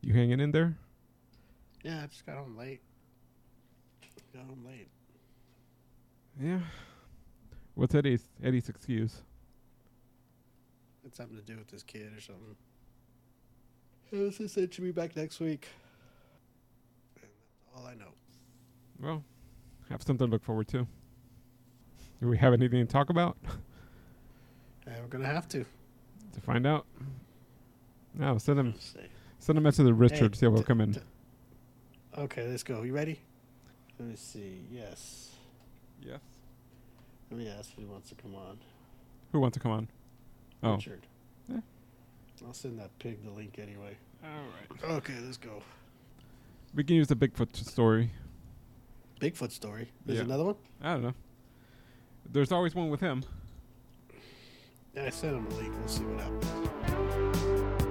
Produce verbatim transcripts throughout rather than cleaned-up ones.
You hanging in there? Yeah, I just got home late. Got home late. Yeah. What's Eddie's Eddie's excuse? It's something to do with this kid or something. He just said she'll be back next week. And that's all I know. Well, have something to look forward to. Do we have anything to talk about? And we're gonna have to. To find out. No, send him Let's see. send a message to Richard Hey, to see what will t- come in. t- Okay, let's go. You ready? Let me see. Yes. Yes. Let me ask if he wants to come on. Who wants to come on? Oh. Richard. Yeah. I'll send that pig the link anyway. All right. Okay, let's go. We can use the Bigfoot story. Bigfoot story. There's Yeah. another one? I don't know. There's always one with him. Yeah, I sent him a link. We'll see what happens.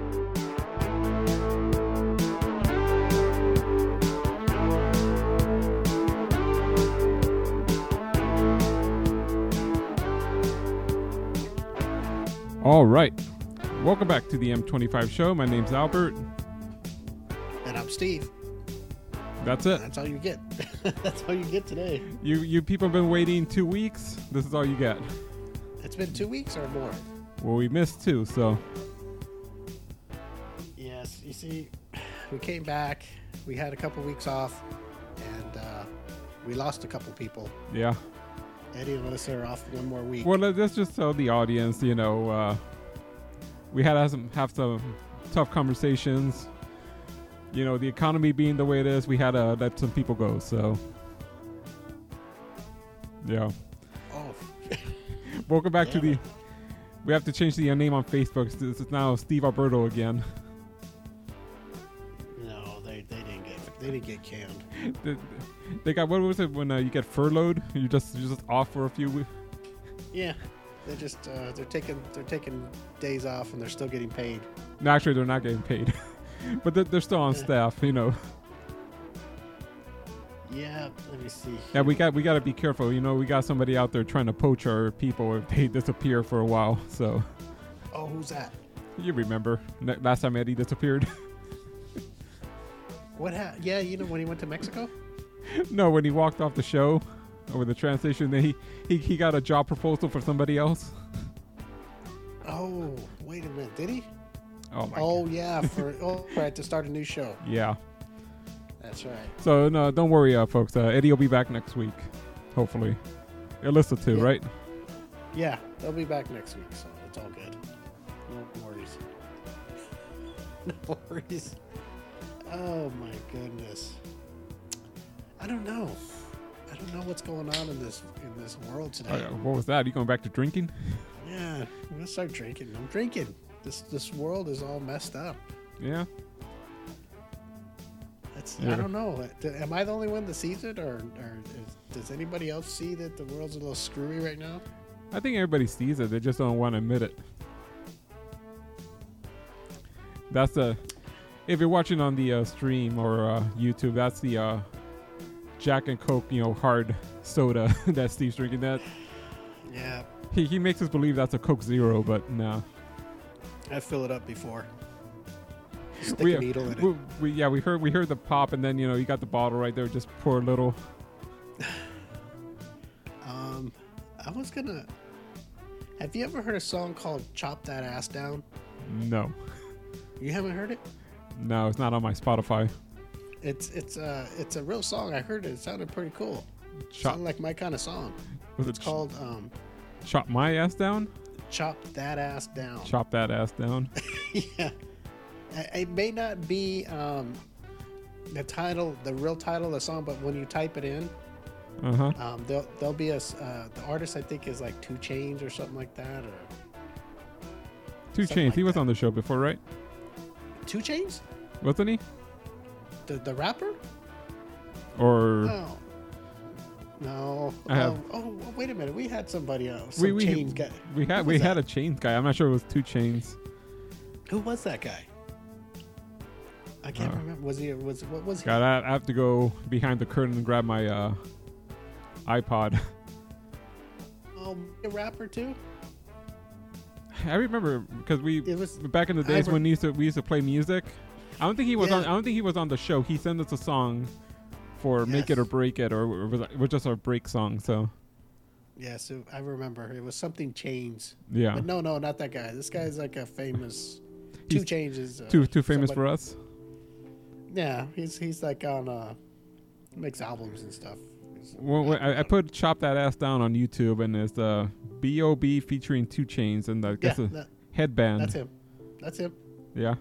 All right. Welcome back to the M twenty-five show. My name's Albert. And I'm Steve. That's it. That's all you get. That's all you get today. You you people have been waiting two weeks. This is all you get. It's been two weeks or more. Well, we missed two, so Yes, you see, we came back. We had a couple weeks off, and uh, we lost a couple people. yeah. Eddie and Melissa are off one more week. Well, let- let's just tell the audience, you know, uh, we had to have some, have some tough conversations. You know, the economy being the way it is, we had to let some people go. So, yeah. Oh, Welcome back to Damn the. it. We have to change the uh, name on Facebook. This is now Steve Alberto again. no, they, they didn't get they didn't get canned. they, they got, what was it when uh, you get furloughed? You just you're just off for a few weeks. Yeah, they're just uh, they're taking they're taking days off and they're still getting paid. No, actually, they're not getting paid, but they're, they're still on Yeah. staff. You know. Yeah, let me see. Yeah, we got we got to be careful. You know, we got somebody out there trying to poach our people if they disappear for a while. So Oh, who's that? you remember n- last time Eddie disappeared? What ha- Yeah, you know when he went to Mexico. No, when he walked off the show over the train station, then he, he he got a job proposal for somebody else. Oh, wait a minute, did he? Oh my Oh god. yeah, for oh right to start a new show. Yeah. That's right. So no, don't worry, uh, folks. Uh, Eddie will be back next week, hopefully. Alyssa too, Yeah. right? Yeah, they'll be back next week, so it's all good. No worries. No worries. Oh my goodness. I don't know. I don't know what's going on in this in this world Oh, today. yeah. What was that? You going back to drinking? Yeah, I'm gonna start drinking. I'm drinking. This this world is all messed up. Yeah. That's Yeah. I don't know. D- Am I the only one that sees it, or, or is, does anybody else see that the world's a little screwy right now? I think everybody sees it. They just don't want to admit it. That's the. If you're watching on the uh, stream or uh, YouTube, that's the uh, Jack and Coke, you know, hard soda that Steve's drinking. That Yeah, he he makes us believe that's a Coke Zero, but no. I fill it up before. Stick We, a needle in it. we, we yeah we heard we heard the pop, and then you know you got the bottle right there. Just pour a little. Um, I was gonna. Have you ever heard a song called "Chop That Ass Down"? No, You haven't heard it? no, it's not on my Spotify. It's it's uh it's a real song. I heard it. It sounded pretty cool. Chop Sounded like my kind of song. was It's it called um, chop my ass down? "Chop That Ass Down." Chop that ass down. Yeah, it it may not be um the title, the real title of the song, but when you type it in, Uh huh. um, there'll there'll be a s- uh, the artist I think is like Two Chains or something like that, or Two something Chains. like he was that. on the show before, right? Two Chains, Wasn't he? the the rapper. Or No. No. I have- Oh, oh, wait a minute. We had somebody else. we Some we chains guy. we had Who we was had that? a Chains guy. I'm not sure it was Two Chains. Who was that guy? I can't Uh, remember. Was he? Was what was he? God, I, I have to go behind the curtain and grab my uh, iPod. Um, a rapper too. I remember because we It was. back in the days I re- when we used to we used to play music. I don't think he was Yeah. on. I don't think he was on the show. He sent us a song for "Make It or Yes. Break It," or it was, it was just a break song. So Yeah, so I remember it was something Chains. yeah, But no, no, not that guy. This guy's like a famous. He's Two Changes. Uh, too too famous somebody- for us. Yeah, he's he's like on uh, makes albums and stuff. He's- Well, well, I, I put "Chop That Ass Down" on YouTube, and it's uh, B O B featuring Two Chains, and the Yeah, guess a that, headband. that's him. That's him. Yeah,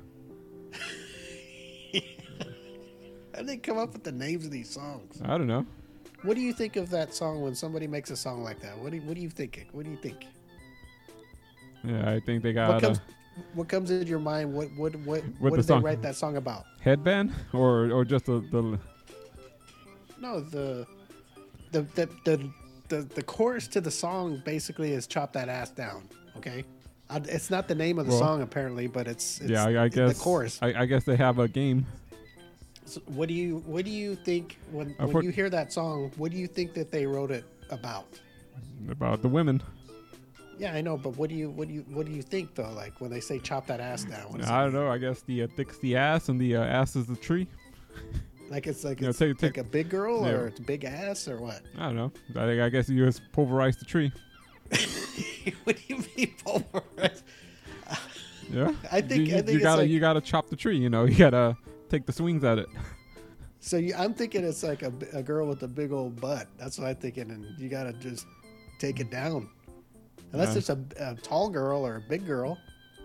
How did they come up with the names of these songs? I don't know. What do you think of that song when somebody makes a song like that? What do you, what do you think? What do you think? Yeah, I think they What got comes a what comes into your mind? What what what With what the did song. they write that song about? headband, or or just the the. No, the the the the the, the chorus to the song basically is "Chop That Ass Down." Okay, uh, it's not the name of the Well, song apparently, but it's, it's Yeah, I, I guess the chorus. I, I guess they have a game. So what do you what do you think when Uh, when for- you hear that song? What do you think that they wrote it about? About the women. Yeah, I know, but what do you what do you what do you think though? Like when they say "chop that ass down," what does I it don't mean? know. I guess the uh, thick's the ass and the uh, ass is the tree. Like it's like You know, it's take- take- like a big girl Yeah. or it's a big ass or what? I don't know. I think I guess you just pulverize the tree. What do you mean pulverized? Yeah. I think- you, I think you it's gotta like- you gotta chop the tree. You know, you gotta take the swings at it. So you, I'm thinking it's like a, b- a girl with a big old butt. That's what I'm thinking, and you gotta just take it down. Unless Uh. it's a, a tall girl or a big girl.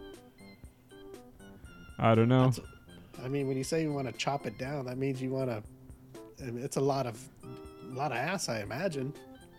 I don't know. That's- I mean, when you say you want to chop it down, that means you want to. It's a lot of, a lot of ass, I imagine.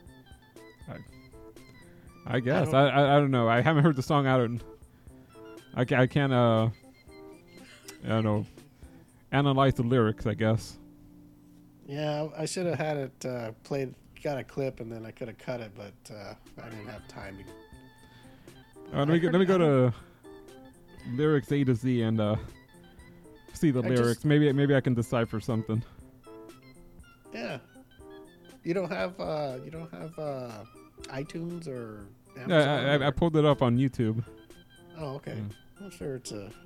I guess don't- I, I I don't know. I haven't heard the song. I don't. I can I can't uh. I don't know. Analyze the lyrics. I guess. Yeah, I should have had it uh, played, got a clip, and then I could have cut it, but uh, I didn't have time. Uh, let me go, let me go to lyrics A to Z and uh, see the I lyrics. just- maybe maybe I can decipher something. Yeah, you don't have uh, you don't have uh, iTunes or Amazon. Yeah, I, I, I or- pulled it up on YouTube. Oh, okay. Yeah. I'm sure it's a.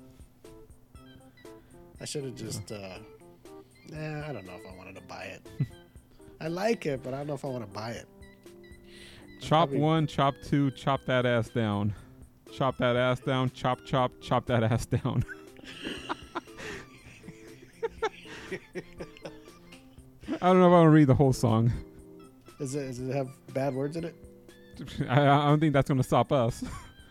I should have just. Uh, nah, I don't know if I wanted to buy it. I like it, but I don't know if I want to buy it. Chop probably- one, chop two, chop that ass down. Chop that ass down, chop, chop, chop that ass down. I don't know if I want to read the whole song. Does it, does it have bad words in it? I, I don't think that's going to stop us.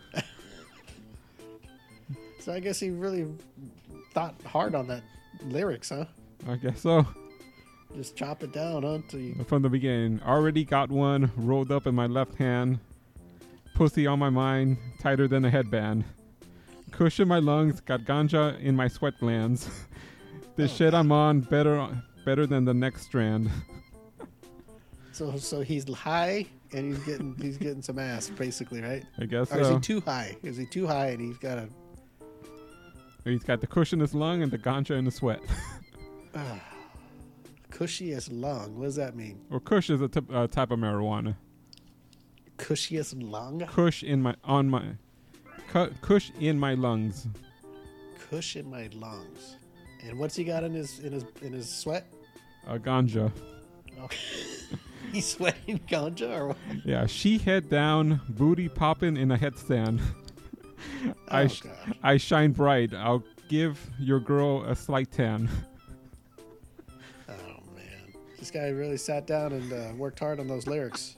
So I guess he really thought hard on that lyrics, huh? I guess so. Just chop it down, huh? Till you, From the beginning. Already got one rolled up in my left hand. Pussy on my mind, tighter than a headband. Kush in my lungs, got ganja in my sweat glands. This Oh, shit I'm on, better better than the next strand. so so he's high and he's getting he's getting some ass, basically, right? I guess Or is he so. too high? Is he too high and he's got a He's got the kush in his lung and the ganja in the sweat. uh, cushiest lung? What does that mean? Or kush is a tip, uh, type of marijuana. Cushiest lung? Kush in my on my cu- kush in my lungs. Cush in my lungs. And what's he got in his in his in his sweat? Uh, ganja. Okay. He's sweating ganja or what? Yeah, she head down, booty popping in a headstand. I Oh, sh- God. I shine bright. I'll give your girl a slight tan. Oh man, this guy really sat down and uh, worked hard on those lyrics.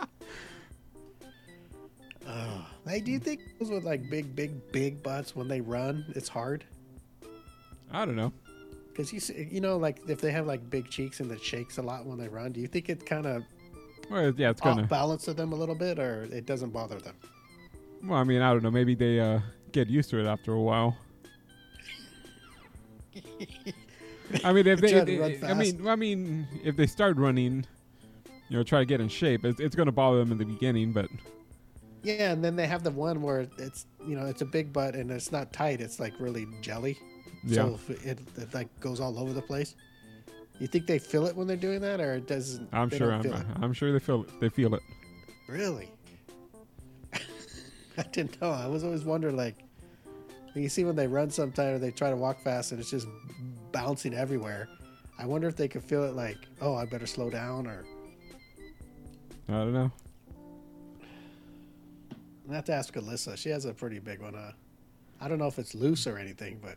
Oh, hey, do you think those with like big, big, big butts when they run, it's hard? I don't know. Because you see, you know, like if they have like big cheeks and it shakes a lot when they run, do you think it kind of Well, yeah, it's gonna. off balance to them a little bit, or it doesn't bother them? Well, I mean, I don't know. Maybe they uh, get used to it after a while. I mean, if they, Try to if- run I fast. mean, I mean, if they start running, you know, try to get in shape. It's, it's gonna bother them in the beginning, but Yeah, and then they have the one where it's you know it's a big butt and it's not tight; it's like really jelly. yeah. So if it, it like goes all over the place. You think they feel it when they're doing that, or it doesn't? I'm they sure. don't I'm, feel it? I'm sure they feel it. They feel it. Really? I didn't know. I was always wondering, like, You see when they run sometimes, they try to walk fast and it's just bouncing everywhere. I wonder if they could feel it like, oh, I better slow down, or I don't know. I have to ask Alyssa. She has a pretty big one. Uh, I don't know if it's loose or anything, but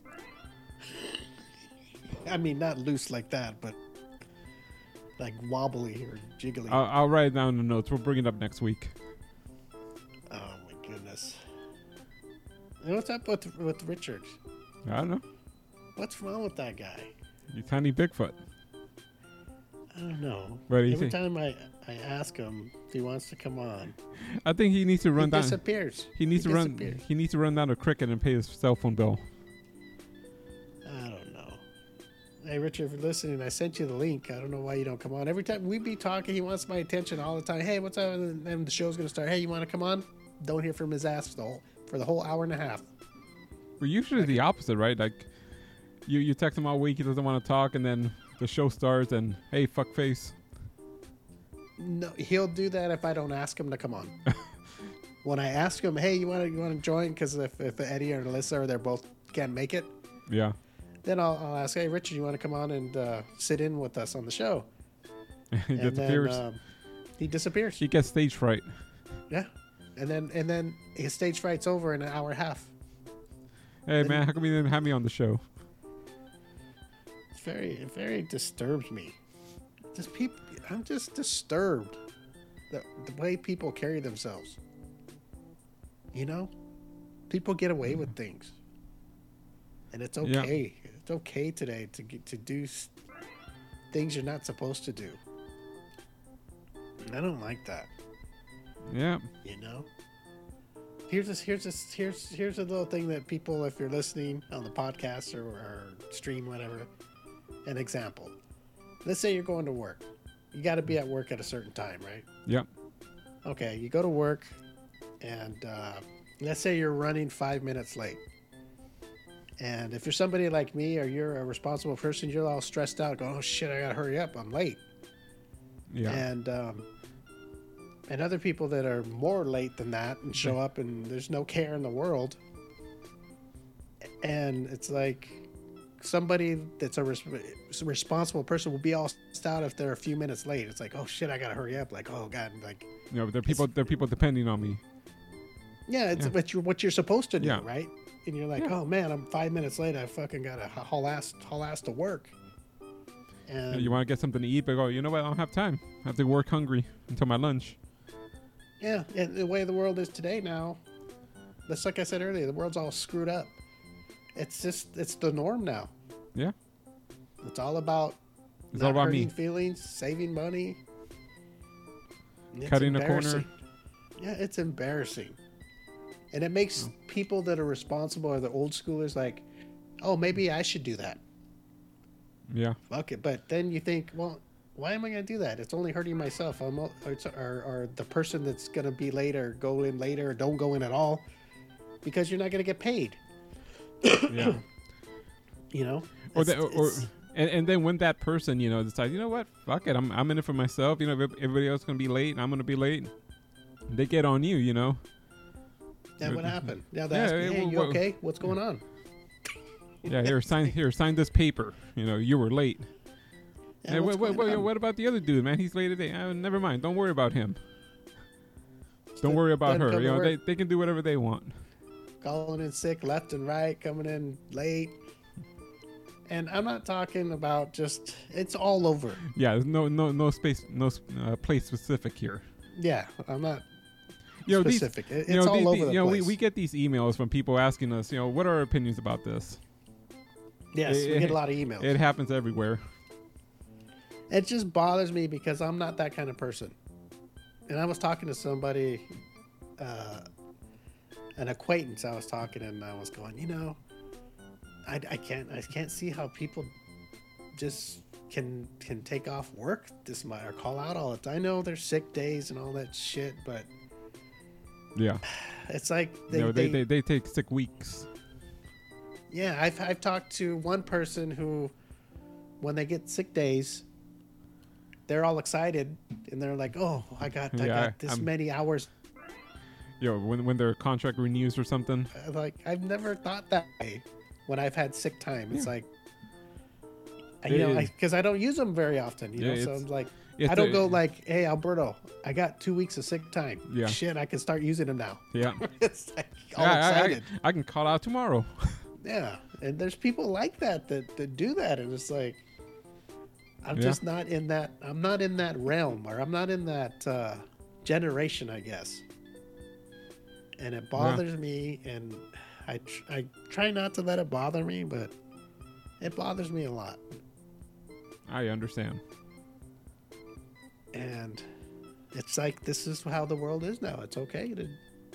I mean, not loose like that, but like wobbly or jiggly. I'll, I'll write it down in the notes. We'll bring it up next week. Oh my goodness! And what's up with with Richard? I don't know. What's wrong with that guy? You tiny Bigfoot. I don't know. What do you Every think? time I, I ask him if he wants to come on, I think he needs to run he down. disappears. He needs He to run. disappears. He needs to run down to Cricket and pay his cell phone bill. I don't know. Hey, Richard, if you're listening, I sent you the link. I don't know why you don't come on. Every time we be talking, he wants my attention all the time. Hey, what's up? And then the show's going to start. Hey, you want to come on? Don't hear from his ass for the whole, for the whole hour and a half. We're usually the opposite, right? Like, you you text him all week, he doesn't want to talk, and then the show starts, and hey, fuck face. No, he'll do that if I don't ask him to come on. When I ask him, hey, you want to you want to join? Because if, if Eddie or Alyssa or they're both can't make it, Yeah. then I'll, I'll ask, hey, Richard, you want to come on and uh, sit in with us on the show? he And disappears. then um, he disappears. He gets stage fright. Yeah, and then and then his stage fright's over in an hour and a half. Hey, Then- man, how come you didn't have me on the show? It's very it very disturbs me. Just people, I'm just disturbed the the way people carry themselves. You know, people get away with things, and it's Yeah. okay. It's okay today to get to do s- things you're not supposed to do. And I don't like that. Yeah. You know. Here's this. Here's this. Here's here's a little thing that people, if you're listening on the podcast or, or stream, whatever, an example. Let's say you're going to work. You got to be at work at a certain time, right? Yep. Okay, you go to work, and uh, let's say you're running five minutes late. And if you're somebody like me, or you're a responsible person, you're all stressed out, going, "Oh shit, I gotta hurry up! I'm late." Yeah. And um, and other people that are more late than that and show up, and there's no care in the world. And it's like somebody that's a res- responsible person will be all stressed out if they're a few minutes late. It's like, "Oh shit, I gotta hurry up!" Like, "Oh god!" Like, You know, there are people. There are people depending on me. yeah, it's Yeah. what you're what you're supposed to do, Yeah. right? And you're like, Yeah. "Oh man, I'm five minutes late. I fucking got to haul ass haul ass to work." And You want to get something to eat, but go, you know what? I don't have time. I have to work hungry until my lunch. yeah, and the way the world is today now, that's like I said earlier, the world's all screwed up. It's just it's the norm now. Yeah. It's all about It's not all about hurting me. feelings, saving money, It's Cutting a corner. embarrassing. Yeah, it's embarrassing, and it makes Oh. people that are responsible or the old schoolers like, oh, maybe I should do that. Yeah. Fuck it. But then you think, well, why am I going to do that? It's only hurting myself. I'm, o- or, it's- or, or the person that's going to be late or go in later or don't go in at all because you're not going to get paid. Yeah. You know? or, It's- the, or it's- and, and then when that person, you know, decides, you know what, fuck it, I'm I'm in it for myself. You know, if everybody else is gonna be late, I'm gonna be late. They get on you, you know. yeah, what happened? Yeah, they Yeah, ask me, yeah, hey, well, you well- okay? What's going on? Yeah, here, sign here, sign this paper. You know, you were late. Yeah, Hey, what's what, what, going what, on? what about the other dude, man? He's late today. Uh, never mind. Don't worry about him. Don't Then- worry about then her. come You to know, they, work. they can do whatever they want. Calling in sick left and right, coming in late. And I'm not talking about just, it's all over. Yeah, there's no no no space, no uh, place specific here. Yeah, I'm not You know, these, specific. It- it's you know, all these- over these- the you know, place. we, we get these emails from people asking us, you know, what are our opinions about this? yes, it- we get a lot of emails. It happens everywhere. It just bothers me because I'm not that kind of person. And I was talking to somebody, uh, an acquaintance. I was talking, and I was going, you know, I, I can't, I can't see how people just can can take off work this much or call out all the time. I know there's sick days and all that shit, but Yeah. it's like they, you know, they, they, they, they take sick weeks. yeah. I've I've talked to one person who, when they get sick days, they're all excited and they're like, oh, I got I Yeah, got this I'm- many hours. You know, when when their contract renews or something. Uh, Like I've never thought that way when I've had sick time. It's Yeah. like, I- you know, It- because I, don't use them very often. You Yeah, know, so it's- I'm like, it's I don't a- go like, hey, Alberto, I got two weeks of sick time. Yeah. Shit, I can start using them now. Yeah. It's like all Yeah, I- I, excited. I can call out tomorrow. Yeah, and there's people like that that, that do that, and it's like, I'm Yeah. just not in that. I'm not in that realm, or I'm not in that uh, generation, I guess. And it bothers me, and I tr- I try not to let it bother me, but it bothers me a lot. I understand. And it's like this is how the world is now. It's okay to.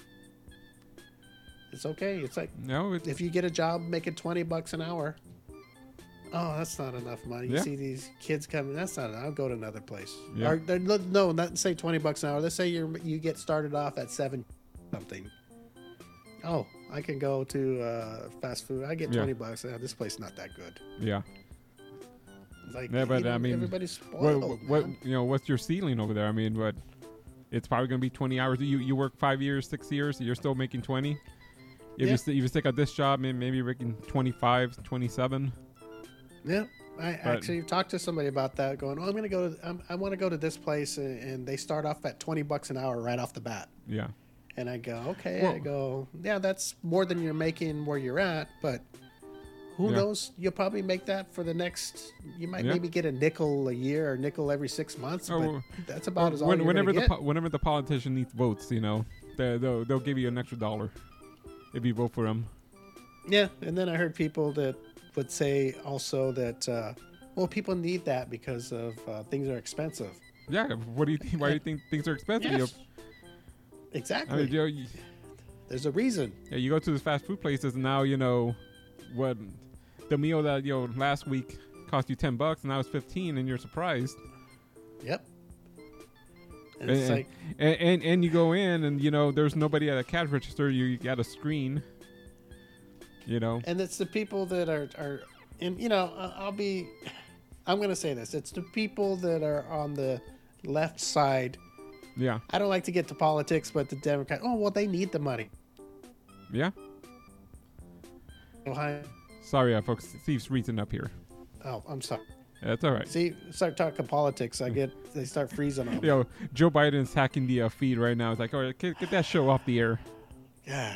It's okay. It's like No, it's if you get a job making twenty bucks an hour, oh, that's not enough money. You Yeah. see these kids coming, that's not enough. I'll go to another place. Yeah. Or, they're- no, not say twenty bucks an hour. Let's say you you get started off at seven something. Oh, I can go to uh, fast food. I get Yeah. twenty bucks. Uh, this place not that good. yeah. Like, Yeah, but, you know, I mean, everybody's What, spoiled. what man. you know? What's your ceiling over there? I mean, what? It's probably gonna be twenty hours. You you work five years, six years. You're still making twenty. If Yeah. you st- if you stick at this job, maybe maybe you're making twenty-five, twenty-seven. Yeah, I But- actually talked to somebody about that. Going, oh, I'm gonna go. To, I'm, I want to go to this place, and, and they start off at twenty bucks an hour right off the bat. Yeah. And I go, okay. I Well- go, yeah, that's more than you're making where you're at, but who Yeah. knows? You'll probably make that for the next. You might Yeah. maybe get a nickel a year or nickel every six months, Or- but that's about as all When- you're whenever gonna the get. po- whenever the politician needs votes, you know, they, they'll they'll give you an extra dollar if you vote for them. Yeah, and then I heard people that would say also that, uh, well, people need that because of uh, things are expensive. Yeah. What do you think? Why do you think things are expensive? You know, Yes, exactly. I mean, you, know, you, There's a reason. yeah, you go to these fast food places and now you know what the meal that you know last week cost you ten bucks and now it's fifteen and you're surprised. Yep. And And, it's like, and, and and you go in and you know there's nobody at a cash register. You got a screen. You know. and it's the people that are are and you know I- I'll be I'm gonna say this, it's the people that are on the left side. Yeah. I don't like to get to politics, but the Democrat, oh well, they need the money. Yeah. Ohio, Sorry, uh, folks. Steve's reason up here. oh I'm sorry, That's all right. see, start talking politics, I get they start freezing on me. You know, Joe Biden's hacking the uh, feed right now. It's like, all right, get, get that show off the air. God,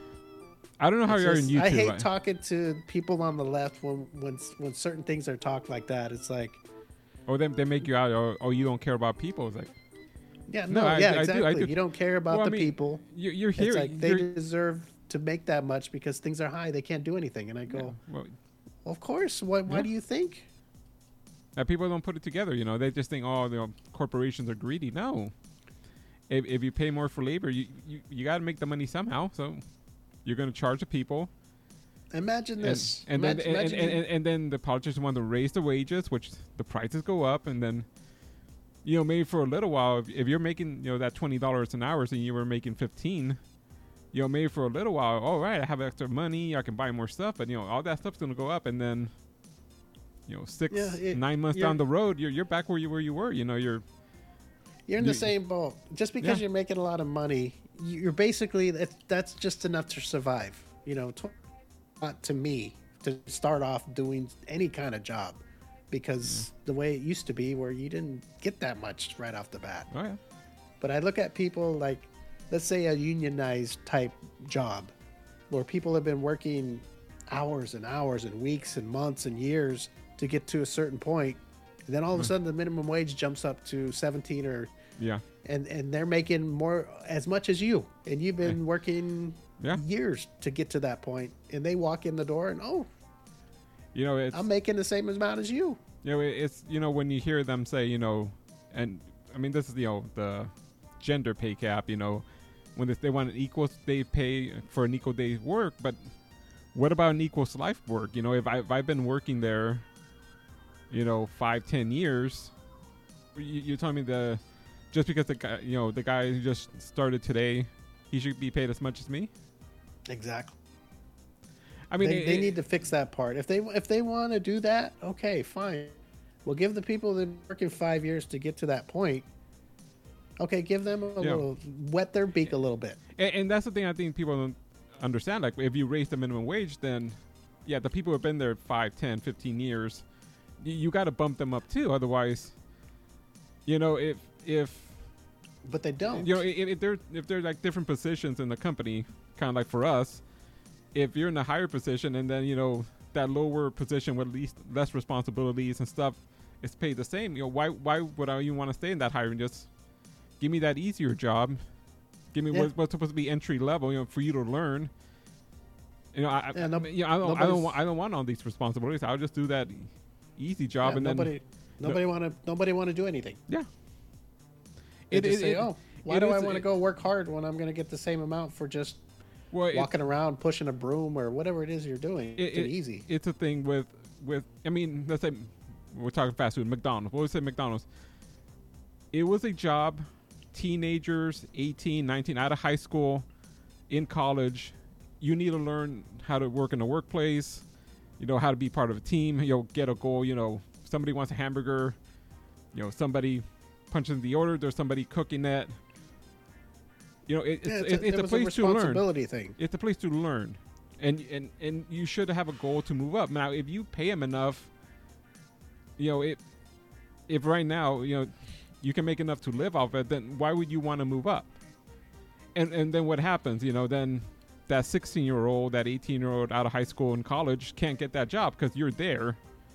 I don't know how it's you are in just- YouTube. I hate I- talking to people on the left when when when certain things are talked like that. It's like, Oh, they, they make you out. Oh, oh, you don't care about people. It's like yeah, No, no, I- yeah, I do- I exactly. do. You don't care about Well, I the mean, people. you, you're here. It's like they you're- deserve to make that much because things are high. They can't do anything. And I go, yeah, well, well, of course. Why, why Yeah. do you think? uh, people don't put it together. You know, they just think, oh, you know, corporations are greedy. No. If, if you pay more for labor, you you, you got to make the money somehow. So you're going to charge the people. Imagine And, this. and, Imagine, then, and, imagine and, you- and, and then the politicians want to raise the wages, which the prices go up, and then, you know, maybe for a little while, if, if you're making, you know, that twenty dollars an hour, and you were making fifteen, you know, maybe for a little while, all right, I have extra money, I can buy more stuff, but you know, all that stuff's gonna go up, and then, you know, six, Yeah, it- nine months you're- down the road, you're you're back where you where you were. You know, you're you're in the you- same boat. Just because Yeah. you're making a lot of money, you're basically that's, that's just enough to survive. You know, tw- not to me to start off doing any kind of job, because the way it used to be, where you didn't get that much right off the bat. oh yeah, But I look at people like, let's say a unionized type job where people have been working hours and hours and weeks and months and years to get to a certain point. And then all of a sudden the minimum wage jumps up to seventeen or, yeah, and, and they're making more as much as you. And you've been working Yeah. years to get to that point. And they walk in the door and, oh, you know, it's I'm making the same amount as you. you know, it's you know when you hear them say, you know, and I mean this is you know the gender pay cap, you know, when they, they want an equal day pay for an equal day's work, but what about an equal life work? You know, if I if I've been working there, you know, five ten years, you, you're telling me the just because the guy you know the guy who just started today, he should be paid as much as me? Exactly. I mean, they, it- they it- need to fix that part. If they if they want to do that, okay, fine. We'll give the people that working five years to get to that point. Okay, give them a Yeah. little, wet their beak a little bit. And, and that's the thing I think people don't understand. Like, if you raise the minimum wage, then, yeah, the people who have been there five, ten, fifteen years, you, you got to bump them up too. Otherwise, you know, if if But they don't. you know if, if there if there's like different positions in the company, kind of like for us, if you're in a higher position and then you know that lower position with least less responsibilities and stuff is paid the same, you know, why why would I even want to stay in that higher and just give me that easier job? Give me Yeah. what's, what's supposed to be entry level, you know, for you to learn. You know, I, Yeah, I, no- you know, I don't, I nobody's- don't, want, I don't want all these responsibilities. I'll just do that easy job, Yeah, and nobody, then nobody want to, nobody want to do anything. yeah. They It- just it- say, it- "Oh, why it do I is- want to it- go work hard when I'm going to get the same amount for just Well, it's- walking around pushing a broom or whatever it is you're doing? It- It's it- easy." It's a thing with with. I mean, let's say we're talking fast food. McDonald's. What would say McDonald's? It was a job. Teenagers, eighteen, nineteen, out of high school, in college, you need to learn how to work in the workplace. You know how to be part of a team. You'll get a goal. You know, somebody wants a hamburger. You know, somebody punches the order. There's somebody cooking that. You know, it, it's, Yeah, it, a, it's it a was place to learn. responsibility thing. It's a place to learn, and and and you should have a goal to move up. Now, if you pay them enough, you know, it. If right now, you know, you can make enough to live off it, then why would you want to move up? And and then what happens? You know, then that sixteen year old, that eighteen year old out of high school and college can't get that job because you're there.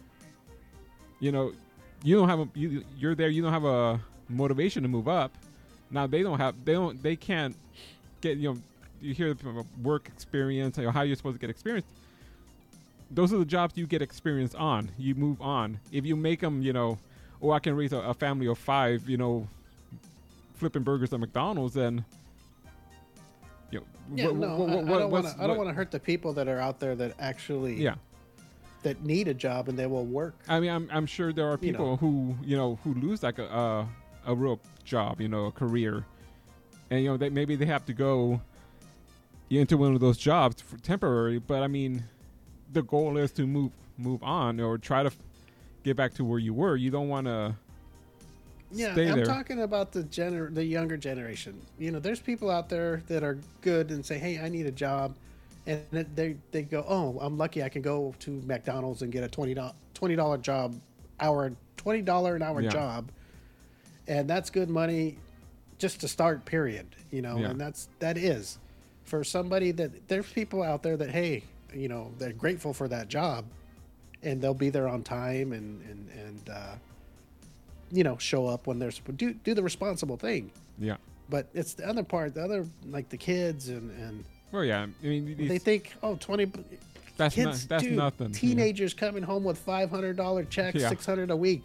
You know, you don't have a you you're there. You don't have a motivation to move up. Now they don't have they don't they can't get you know you hear the work experience, you know, how you're supposed to get experience. Those are the jobs you get experience on. You move on. If you make them, you know, oh, I can raise a, a family of five, you know, flipping burgers at McDonald's, then you know, Yeah, what- no, what- I, I what- don't want what's- to. I don't what- want to hurt the people that are out there that actually, Yeah, that need a job and they will work. I mean, I'm I'm sure there are You people know. who you know who lose like a a, a real job, you know, a career, and you know they maybe they have to go into one of those jobs for temporary. But I mean, the goal is to move move on or try to f- get back to where you were. You don't want to. Yeah, Stay I'm there. talking about the gener- the younger generation. You know, there's people out there that are good and say, "Hey, I need a job," and then they they go, "Oh, I'm lucky I can go to McDonald's and get a twenty dollar job, hour twenty dollar an hour Yeah. job," and that's good money, just to start. Period. You know, Yeah. and that's that is for somebody that there's people out there that hey, you know, they're grateful for that job, and they'll be there on time and and and. Uh, you know, show up when they're supposed do do the responsible thing. Yeah. But it's the other part, the other like the kids and and Well, yeah. I mean, these, they think, oh, twenty that's kids, not, that's dude, nothing. yeah. Teenagers coming home with five hundred dollar checks, Yeah. six hundred a week.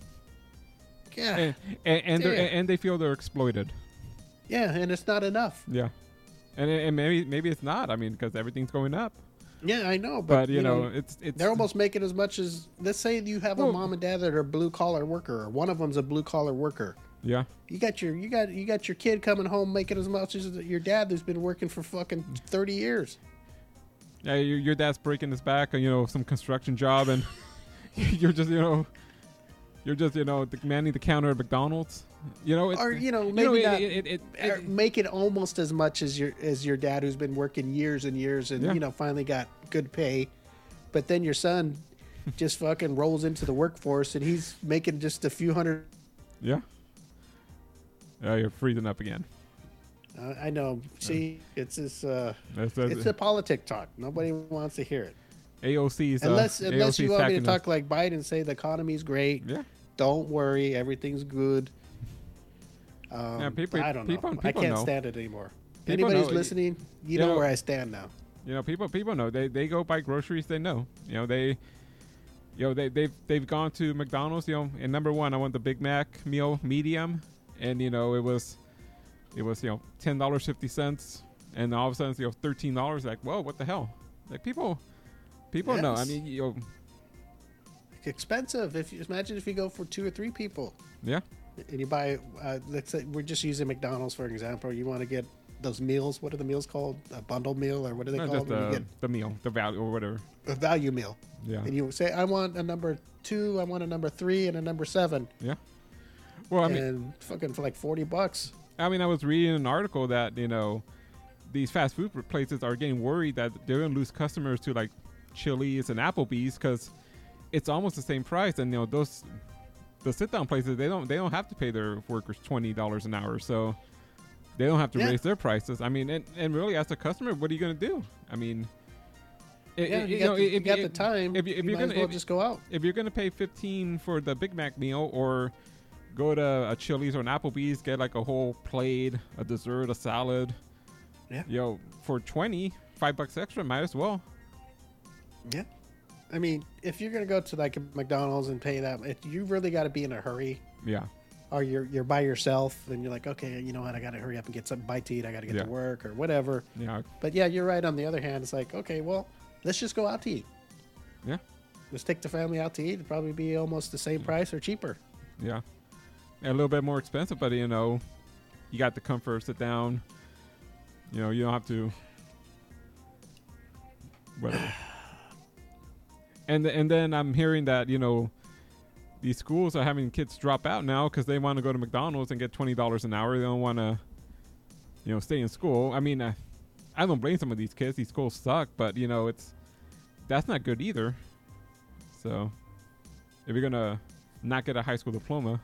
Yeah, And and and, they're- Damn. and they feel they're exploited. yeah, and it's not enough. Yeah. And and maybe maybe it's not. I mean, because everything's going up. Yeah, I know, but, But you, know, it's it's they're almost making as much as let's say you have a Well- mom and dad that are blue collar worker, or one of them's a blue collar worker. yeah. You got your you got you got your kid coming home making as much as your dad who's been working for fucking thirty years. Yeah, your, your dad's breaking his back on, you know, some construction job, and you're just, you know, you're just, you know, the- manning the counter at McDonald's. You know, it, Or you know, you maybe know, not it, it, it, or it- make it almost as much as your as your dad who's been working years and years and Yeah. you know finally got good pay, but then your son just fucking rolls into the workforce and he's making just a few hundred. yeah. Yeah, you're freezing up again. Uh, I know. See, it's this. Uh, That's, that's it's a politic talk. Nobody wants to hear it A O C's. Uh, unless unless A O C's you want me to attacking us. talk like Biden and say the economy's great. Yeah. Don't worry, everything's good. Um, Yeah, people- I don't people- know. I people can't know. stand it anymore. People Anybody who's know. listening, you, You know, know- where I stand now. You know, people people know they they go buy groceries. They know. You know they. You know they they've they've gone to McDonald's. You know, and number one, I want the Big Mac meal medium, and you know it was, it was you know ten dollars fifty cents, and all of a sudden it's, you know thirteen dollars. Like whoa, what the hell? Like people, people know. I Yes. mean, you know, Expensive. If you imagine if you go for two or three people yeah, and you buy, uh, let's say we're just using McDonald's for example. You want to get those meals. What are the meals called? A bundle meal or what are they not called? just When you the get the meal, the value or whatever. a value meal, Yeah, and you say, I want a number two, I want a number three, and a number seven. yeah. Well, I mean, and fucking for like forty bucks. I mean, I was reading an article that, you know, these fast food places are getting worried that they're going to lose customers to like Chili's and Applebee's because it's almost the same price. And, you know, those, the sit down places, they don't, they don't have to pay their workers twenty dollars an hour. So they don't have to Yeah. raise their prices. I mean, and, and really as a customer, what are you going to do? I mean, it- Yeah, it- you, you got, know, the, if you got if- the time. if you- if you you're might gonna- as well if- just go out. if you're going to pay fifteen for the Big Mac meal or go to a Chili's or an Applebee's, get like a whole plate, a dessert, a salad. Yeah. Yo, for twenty, five bucks extra, might as well. Yeah. I mean, if you're gonna go to like a McDonald's and pay that, if you really got to be in a hurry, Yeah. or you're you're by yourself and you're like, okay, you know what, I got to hurry up and get something bite to eat. I got to get Yeah. to work or whatever. Yeah. But yeah, you're right. On the other hand, it's like, okay, well, let's just go out to eat. Yeah. Let's take the family out to eat. It'd probably be almost the same price or cheaper. Yeah. A little bit more expensive, but you know, you got the comfort, sit down. You know, you don't have to. Whatever. and and then I'm hearing that, you know, these schools are having kids drop out now because they want to go to McDonald's and get twenty dollars an hour. They don't want to, you know, stay in school. I mean, I, I don't blame some of these kids. These schools suck, but you know, it's that's not good either. So, if you're gonna not get a high school diploma,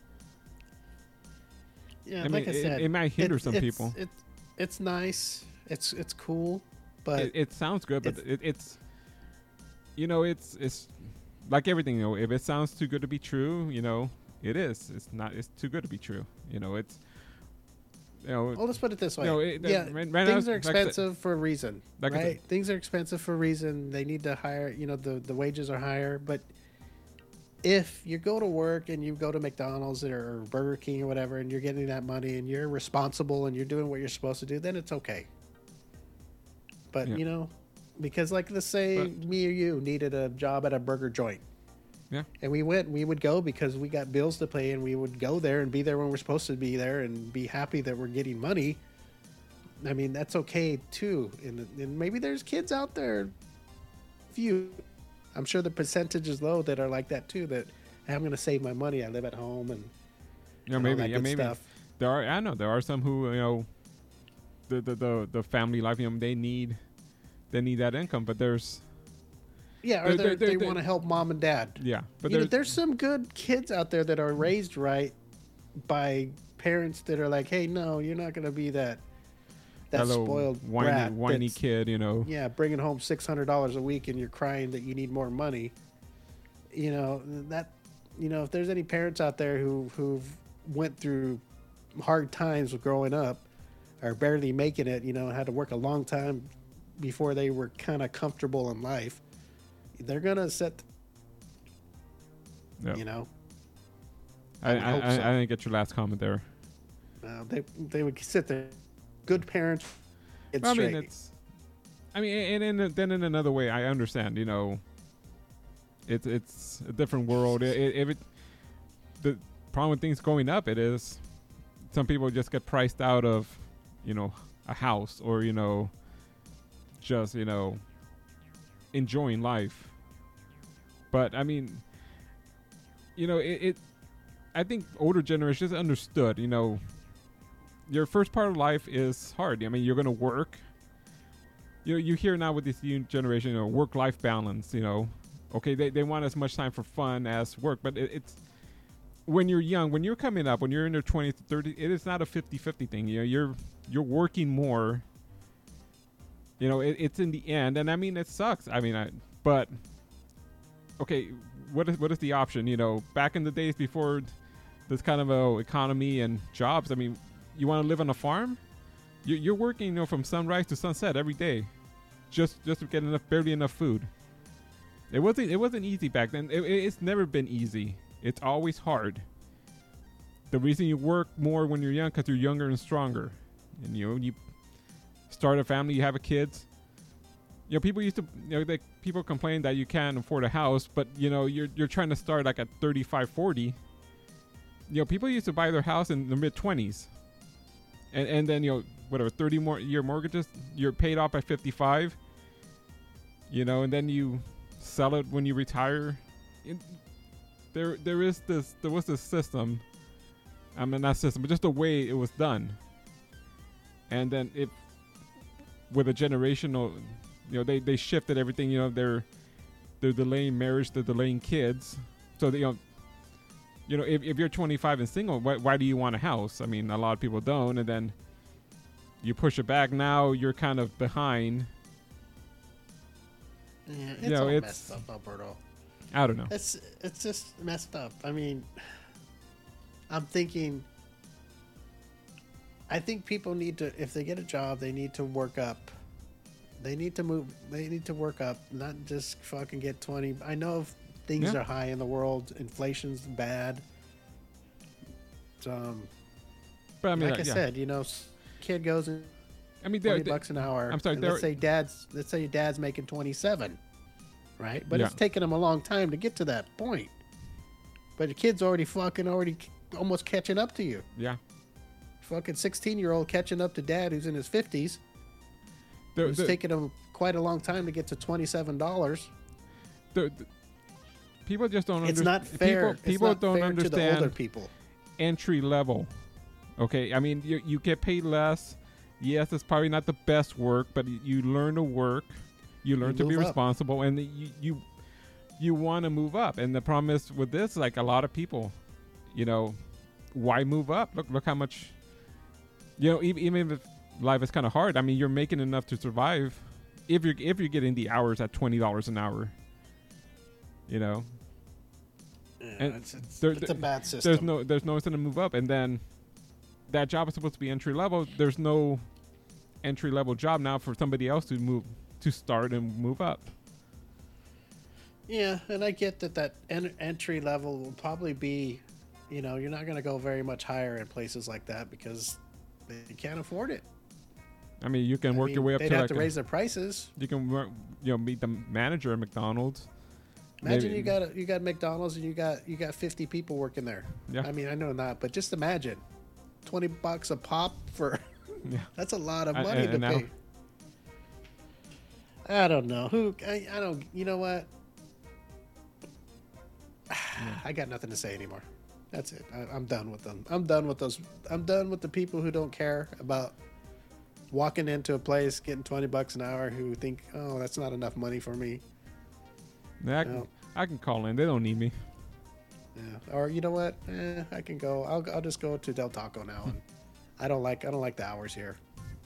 Yeah, I mean, like I it- said, it might hinder it's- some it's- people. It's it's nice. It's it's cool, but it, it sounds good, but it's- it, it's, you know, it's it's like everything. You know, if it sounds too good to be true, you know, it is. It's not. It's too good to be true. You know, it's. You know, well, let's put it this way. No, it- yeah, right- right now, things are like I said- expensive for a reason, Like I said- right? Things are expensive for a reason. They need to hire. You know, the the wages are higher, but if you go to work and you go to McDonald's or Burger King or whatever, and you're getting that money and you're responsible and you're doing what you're supposed to do, then it's okay. But Yeah. you know, because like let's say But- me or you needed a job at a burger joint. Yeah. And we went, we would go because we got bills to pay and we would go there and be there when we're supposed to be there and be happy that we're getting money. I mean, that's okay too. And, and maybe there's kids out there, few, I'm sure the percentage is low that are like that too, that hey, I'm going to save my money. I live at home and, you know, and all maybe, that yeah, good maybe stuff. there are. I know there are some who, you know, the the the, the family life. You know, they need, they need that income, but there's, Yeah, or They're- they're, they're- they they're- want to help mom and dad. yeah, but you know, there's, there's some good kids out there that are raised right by parents that are like, hey, no, you're not going to be that that that little spoiled whiny brat whiny that's- kid. You know, Yeah, bringing home six hundred dollars a week and you're crying that you need more money. You know, that, you know, if there's any parents out there who, who've went through hard times with growing up or barely making it, you know, had to work a long time before they were kind of comfortable in life, they're going to set, yeah. you know, I would I, hope I, so. I didn't get your last comment there. uh, they, they would sit there. Good parents. It's I mean, straight. it's. I mean, and, and in- then in another way, I understand. You know, it's it's a different world. It, it, if it, the problem with things going up, it is some people just get priced out of, you know, a house or you know, just you know, enjoying life. But I mean, you know, it. it I think older generations understood. You know. Your first part of life is hard. I mean, you're going to work. You know, you hear now with this new generation, you know, work-life balance, you know. Okay, they, they want as much time for fun as work, but it, it's when you're young, when you're coming up, when you're in your twenties to thirties, it is not a fifty-fifty thing. You know, you're you're working more. You know, it, it's in the end, and I mean, it sucks. I mean, I, but okay, what is what is the option? You know, back in the days before this kind of a economy and jobs, I mean, you want to live on a farm? You, you're working, you know, from sunrise to sunset every day, just just to get enough, barely enough food. It wasn't it wasn't easy back then. It, it- it's never been easy. It's always hard. The reason you work more when you're young, because you're younger and stronger, and you know you start a family, you have a kids. You know, people used to, you know, they, people complain that you can't afford a house, but you know, you're you're trying to start like at thirty-five, forty. You know, people used to buy their house in the mid twenties. And, and then, you know, whatever, thirty more year mortgages, you're paid off by fifty-five, you know, and then you sell it when you retire. It, there, there is this, there was this system I mean, not system, but just the way it was done. And then it, with a generational, you know, they, they shifted everything. You know, they're they're delaying marriage, they're delaying kids. So they, you know, you know, if if you're twenty-five and single, why why do you want a house? I mean, a lot of people don't, and then you push it back. Now you're kind of behind. Yeah, it's You know, all it's- messed up, Alberto. I don't know. It's it's just messed up. I mean, I'm thinking. I think people need to, if they get a job, they need to work up. They need to move. They need to work up, not just fucking get twenty. I know things Yeah. are high in the world. Inflation's bad. Um, But I mean, like uh, I yeah. said, you know, s- kid goes in I mean, they're, twenty they bucks an hour. I'm sorry, and they're- let's say dad's. Let's say your dad's making twenty-seven, right? But Yeah. it's taking him a long time to get to that point. But the kid's already fucking already c- almost catching up to you. yeah. Fucking sixteen year old catching up to dad who's in his fifties. They're, It's they're, taking him quite a long time to get to twenty-seven dollars. they're, th- people just don't It's understand. not fair. People, people it's not don't fair to the older understand people. entry level. Okay, I mean, you you get paid less. Yes, it's probably not the best work, but y- you learn to work. You learn You to be move up. responsible, and you you you want to move up. And the problem is with this, like a lot of people, you know, why move up? Look look how much. You know, even, even if life is kind of hard, I mean, you're making enough to survive. If you're if you're getting the hours at twenty dollars an hour, you know, Yeah, and it's, it's, there- it's a bad system. there's no there's no incentive to move up, and then that job is supposed to be entry level. There's no entry level job now for somebody else to move to start and move up. Yeah, and I get that that en- entry level will probably be, you know, you're not going to go very much higher in places like that because they can't afford it. I mean, you can I work mean, your way up they'd to have like to a- raise their prices. you can work, you know meet the manager at McDonald's. Imagine Maybe- you got a, you got McDonald's and you got you got fifty people working there. Yeah. I mean, I know not, but just imagine, twenty bucks a pop for Yeah. that's a lot of A- money a- to an hour. pay. I don't know who. I, I don't. You know what? I got nothing to say anymore. That's it. I, I'm done with them. I'm done with those. I'm done with the people who don't care about walking into a place getting twenty bucks an hour who think, oh, that's not enough money for me. Yeah, I can, No. I can call in. They don't need me. Yeah. Or you know what? Eh, I can go. I'll, I'll just go to Del Taco now. And I don't like. I don't like the hours here.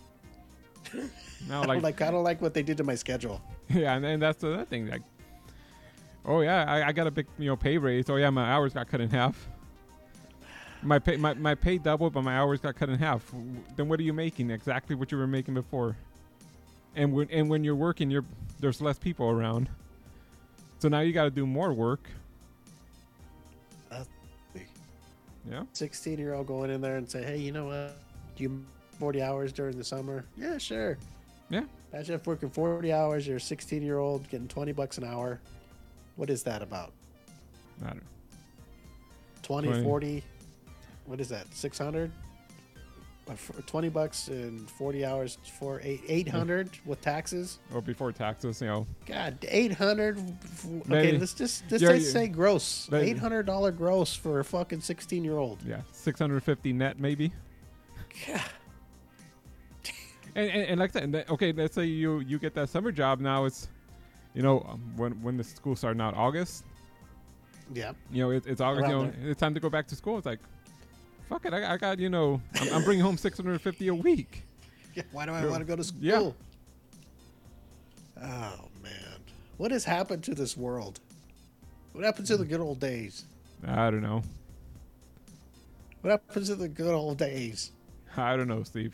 Now, I like, don't like. I don't like what they did to my schedule. yeah, and then that's the other thing. Like, oh yeah, I, I got a big you know pay raise. Oh yeah, my hours got cut in half. My pay my, my pay doubled, but my hours got cut in half. W- Then what are you making? Exactly what you were making before. And when and when you're working, you're there's less people around. So now you got to do more work. Uh, Yeah. sixteen year old going in there and say, hey, you know what? Do you forty hours during the summer? Yeah, sure. Yeah. Imagine if working forty hours, you're a sixteen year old getting twenty bucks an hour. What is that about? I don't know. twenty, twenty. forty? What is that? six hundred? Uh, for twenty bucks and forty hours for eight, eight hundred with taxes? Or before taxes, you know. God, eight hundred. f- Okay, Maybe- let's just, just Yeah, say, you- say gross. Maybe- eight hundred dollars gross for a fucking sixteen year old. Yeah, six hundred fifty net maybe. God. And, and, and like I said, and that- okay, let's say you you get that summer job now. It's, you know, um, when when the school starting out August. Yeah. You know, it, it's August. You know, Around it's time to go back to school. It's like, fuck it, I, I got you know, I'm, I'm bringing home six hundred fifty a week. Yeah, why do I Yeah. want to go to school? Yeah. Oh man, what has happened to this world? What happened to the good old days? I don't know. What happened to the good old days? I don't know, Steve.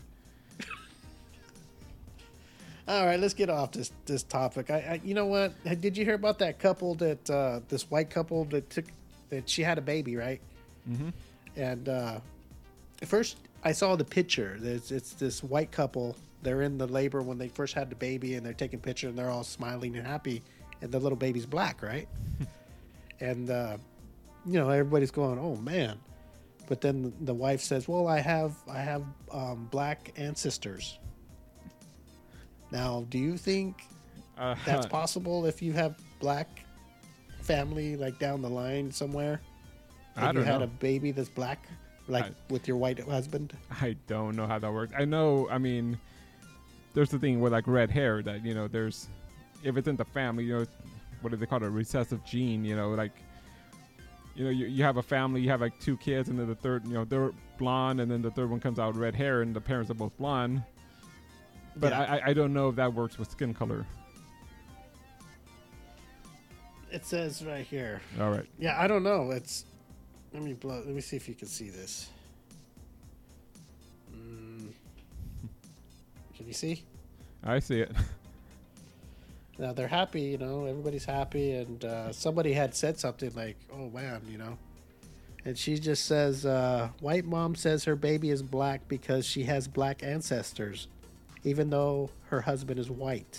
All right, let's get off this this topic. I, I you know what? Did you hear about that couple that uh, this white couple that took that she had a baby, right? Mm-hmm. And uh, at first, I saw the picture. It's, it's this white couple. They're in the labor when they first had the baby, and they're taking pictures, and they're all smiling and happy. And the little baby's black, right? and uh, you know, everybody's going, "Oh man!" But then the wife says, "Well, I have I have um, black ancestors." Now, do you think Uh, that's possible if you have black family like down the line somewhere? I If you don't had know. a baby that's black. like I, with your white husband? I don't know how that works. I know, I mean, there's the thing with like red hair that, you know, there's, if it's in the family, you know, what do they call it, a recessive gene, you know, like, you know, you, you have a family, you have like two kids, and then the third, you know, they're blonde, and then the third one comes out red hair, and the parents are both blonde. But Yeah. I, I don't know if that works with skin color. It says right here. All right. Yeah, I don't know. It's let me blow, let me see if you can see this. Mm. Can you see? I see it. Now they're happy, you know. Everybody's happy, and uh, somebody had said something like, "Oh man," you know. And she just says, uh, "White mom says her baby is black because she has black ancestors, even though her husband is white."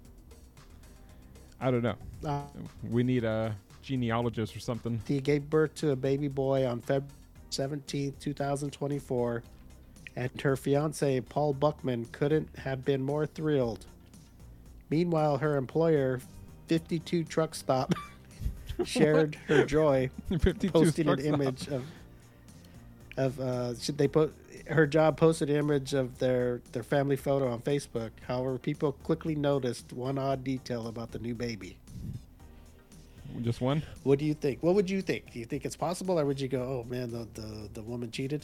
I don't know. Uh, We need a genealogist or something. He gave birth to a baby boy on February seventeenth, twenty twenty-four, and her fiance, Paul Buckman, couldn't have been more thrilled. Meanwhile, her employer, fifty-two Truck Stop, shared her joy, fifty-two posting an trucks image of of uh, should they put her job posted an image of their their family photo on Facebook. However, people quickly noticed one odd detail about the new baby. out. Just one? What do you think? What would you think? Do you think it's possible, or would you go, "Oh man, the the, the woman cheated"?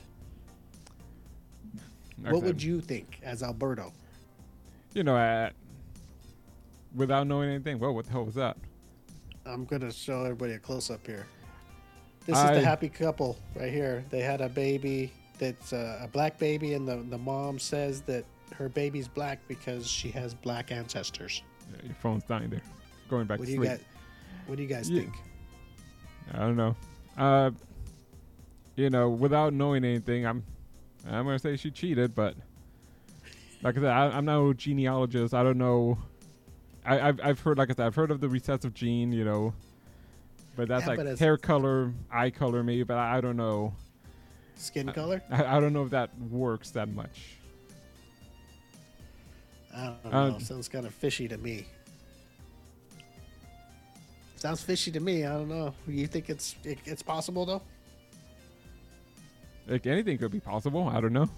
Like What I would said, you think as Alberto? You know, uh, without knowing anything, well, what the hell was that? I'm gonna show everybody a close up here. This I- is the happy couple right here. They had a baby that's uh, a black baby, and the the mom says that her baby's black because she has black ancestors. Yeah, your phone's dying there. Going back What to do you sleep. guys? What do you guys Yeah. think? I don't know. Uh, you know, without knowing anything, I'm I'm gonna say she cheated, but like I said, I, I'm no genealogist. I don't know. I, I've I've heard, like I said, I've heard of the recessive gene, you know, but that's Yeah, like but as- hair color, eye color, maybe. But I, I don't know. Skin color? I, I don't know if that works that much. I don't Uh, know. Sounds kind of fishy to me. Sounds fishy to me. I don't know. You think it's it, it's possible though? Like anything could be possible. I don't know.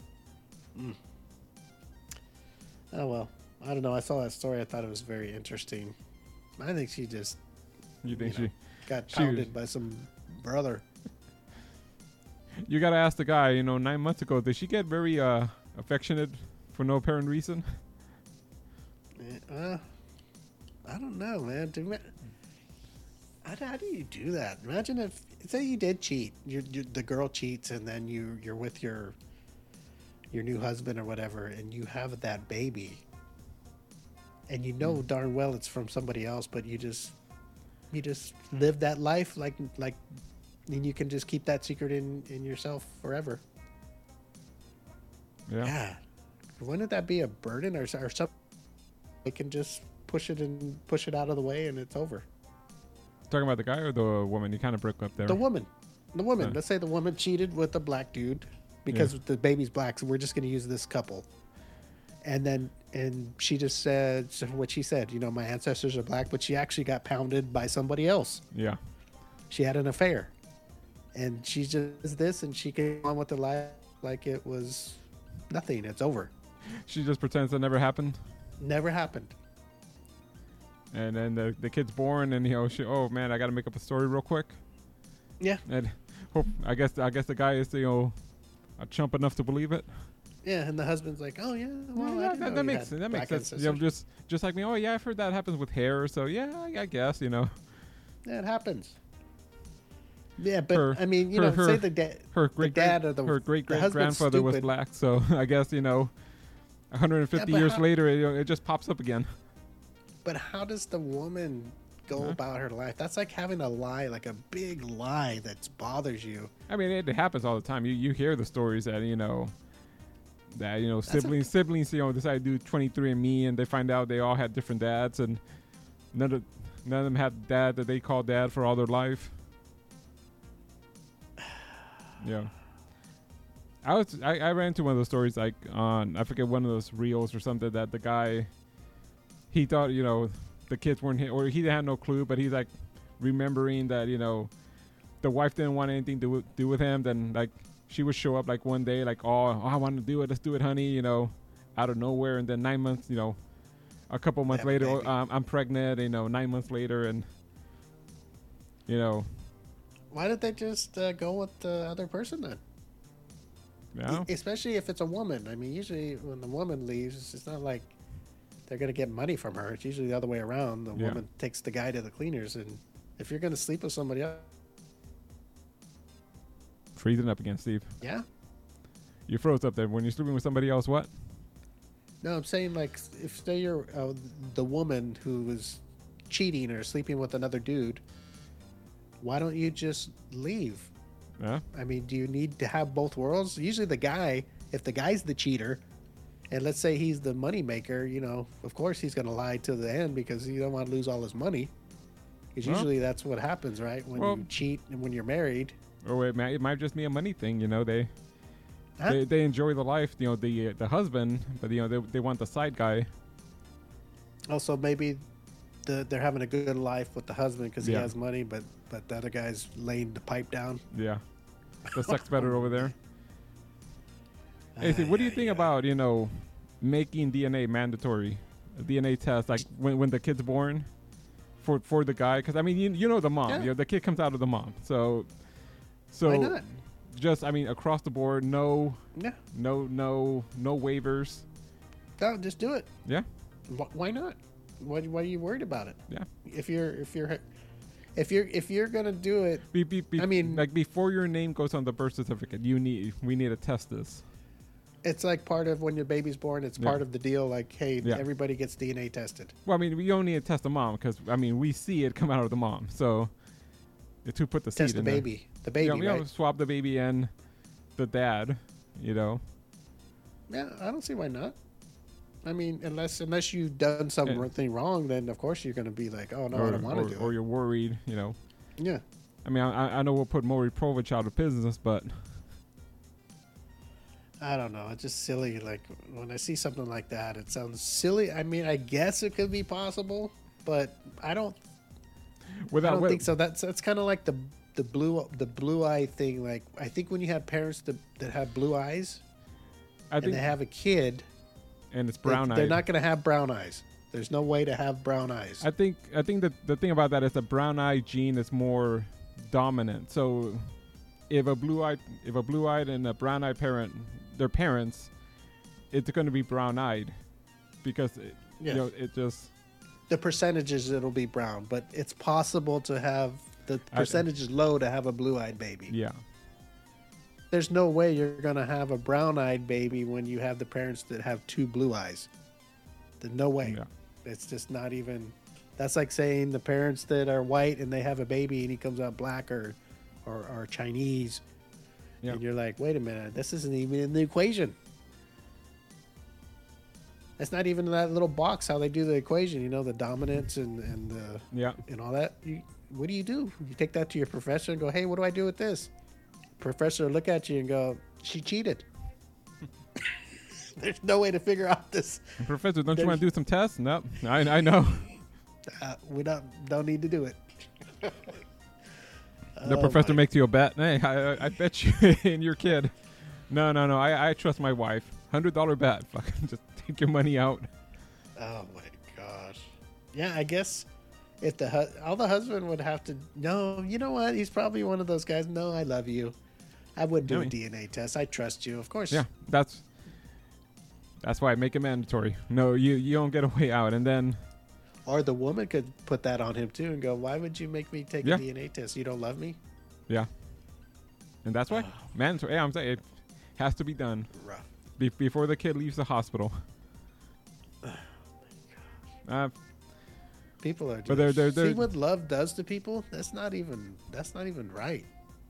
Oh well. I don't know. I saw that story. I thought it was very interesting. I think she just You think You know. she? got She- pounded by some brother. You gotta ask the guy. You know, nine months ago, did she get very uh affectionate for no apparent reason? Eh, Uh, I don't know, man. Do, ma- how, do- how do you do that? Imagine if, say, you did cheat. You're, you the girl cheats, and then you you're with your your new husband or whatever, and you have that baby, and you know darn well it's from somebody else, but you just you just live that life like like, and you can just keep that secret in in yourself forever. Yeah. God, wouldn't that be a burden, or or something? They can just push it and push it out of the way, and it's over. Talking about the guy or the woman? You kind of broke up there. The woman, the woman. Huh. Let's say the woman cheated with a black dude because the baby's black, so we're just going to use this couple. And then, and she just said so what she said. You know, my ancestors are black, but she actually got pounded by somebody else. Yeah. She had an affair, and she just does this, and she came on with her life like it was nothing. It's over. She just pretends that never happened. Never happened. And then the the kid's born, and you know, she, oh man, I got to make up a story real quick. Yeah. And hope I guess I guess the guy is, you know, a chump enough to believe it. Yeah, and the husband's like, "Oh yeah, well, I yeah, didn't that, know that you makes had that makes black sense. You know, ancestors." just just like me. Oh yeah, I've heard that happens with hair. So yeah, I, I guess you know, Yeah, it happens. Yeah, but Her- I mean, you her- know, her- say the dad, her great dad or the her great the great husband's grandfather was stupid. black. So I guess you know, one hundred fifty Yeah, but years how- later, it, you know, it just pops up again. But how does the woman go Huh? about her life? That's like having a lie, like a big lie that bothers you. I mean, it, it happens all the time. You you hear the stories that you know that you know That's a- siblings siblings you know decide to do twenty-three and me, and they find out they all had different dads, and none of none of them had dad that they called dad for all their life. Yeah. I was I, I ran into one of those stories like on I forget one of those reels or something that the guy he thought you know the kids weren't his, or he had no clue, but he's like remembering that you know the wife didn't want anything to do with him. Then like she would show up like one day, like, oh, oh I want to do it. Let's do it, honey. You know, out of nowhere, and then nine months, you know, a couple months Have a later, baby. oh, um, I'm pregnant. You know, nine months later, and you know, Why did they just uh, go with the other person then? yeah, E- Especially if it's a woman. I mean, usually when the woman leaves, it's just not like they're going to get money from her. It's usually the other way around. The Yeah. woman takes the guy to the cleaners. And if you're going to sleep with somebody else, freezing up again, Steve. yeah. You froze up there. When you're sleeping with somebody else, what? No, I'm saying like if say you're uh, the woman who was cheating or sleeping with another dude, why don't you just leave? Yeah, I mean, do you need to have both worlds? Usually the guy, if the guy's the cheater, and let's say he's the money maker, you know, of course he's going to lie to the end because he don't want to lose all his money. Because Well- usually that's what happens, right? When Well- you cheat and when you're married. or it might, it might just be a money thing. You know, they Huh? they, they enjoy the life. You know, the the husband, but you know, they they want the side guy. Also, maybe the, they're having a good life with the husband because he Yeah. has money, but, but the other guy's laying the pipe down. Yeah, the sex better over there. Hey, Steve, what do you think about, you know, making D N A mandatory, a D N A test, like when when the kid's born, for for the guy? Because I mean, you, you know the mom, Yeah. you know, the kid comes out of the mom, so so Why not? just I mean across the board, no Yeah. no no no waivers. No, just do it. Yeah, Wh- Why not? Why, why are you worried about it? yeah. If you're if you're if you're if you're gonna do it, Be, be, be, I mean- like before your name goes on the birth certificate, you need we need to test this. it's like part of when your baby's born. It's Yeah. part of the deal. Like, hey, Yeah. everybody gets D N A tested. Well, I mean, we don't need to test the mom because I mean we see it come out of the mom, so it's who put the Test seed the in there. baby. The baby, you know, you know, right? swap the baby and the dad, you know. Yeah, I don't see why not. I mean, unless unless you've done something Yeah. wrong, then of course you're going to be like, oh no, or, I don't want or, to do or it. you're worried, you know. Yeah, I mean, I, I know we'll put Maury Povich out of business, but I don't know. It's just silly. Like when I see something like that, it sounds silly. I mean, I guess it could be possible, but I don't. without I don't wi- think so. That's that's kind of like the the blue the blue eye thing. Like I think when you have parents that, that have blue eyes I and think, they have a kid, and it's they- brown they're eyed. not going to have brown eyes. There's no way to have brown eyes. I think I think that the thing about that is the brown eye gene is more dominant. So if a blue eyed if a blue eyed and a brown eyed parent, their parents, it's going to be brown eyed because it, Yeah. you know it just The percentages it'll be brown, but it's possible to have the I- percentage is low to have a blue eyed baby. yeah. There's no way you're going to have a brown eyed baby when you have the parents that have two blue eyes. There's no way. Yeah. It's just not even. That's like saying the parents that are white and they have a baby and he comes out black or, or, or Chinese. Yeah. And you're like, wait a minute, this isn't even in the equation. It's not even in that little box how they do the equation, you know, the dominance and, and the Yeah. and all that. You, what do you do? You take that to your professor and go, hey, what do I do with this? Professor will look at you and go, she cheated. There's no way to figure out this. Professor, don't you There's- want to do some tests? Nope. I I know. Uh, we don't don't need to do it. The Oh, professor my- makes you a bet. Hey, I, I- I bet you and your kid. No, no, no. I, I trust my wife. Hundred dollar bet. Fucking just take your money out. Oh my gosh. Yeah, I guess if the hu- all the husband would have to. No, you know what? He's probably one of those guys. No, I love you. I wouldn't do Yeah, a we- D N A test. I trust you, of course. Yeah, that's that's why I make it mandatory. No, you you don't get a way out. And then Or the woman could put that on him too and go, "Why would you make me take Yeah. a D N A test? You don't love me." yeah, and that's why mandatory. Yeah, I'm saying it has to be done Rough. be- before the kid leaves the hospital. Uh, People are. Just, But they're- they're- see they're- what love does to people. That's not even. That's not even right.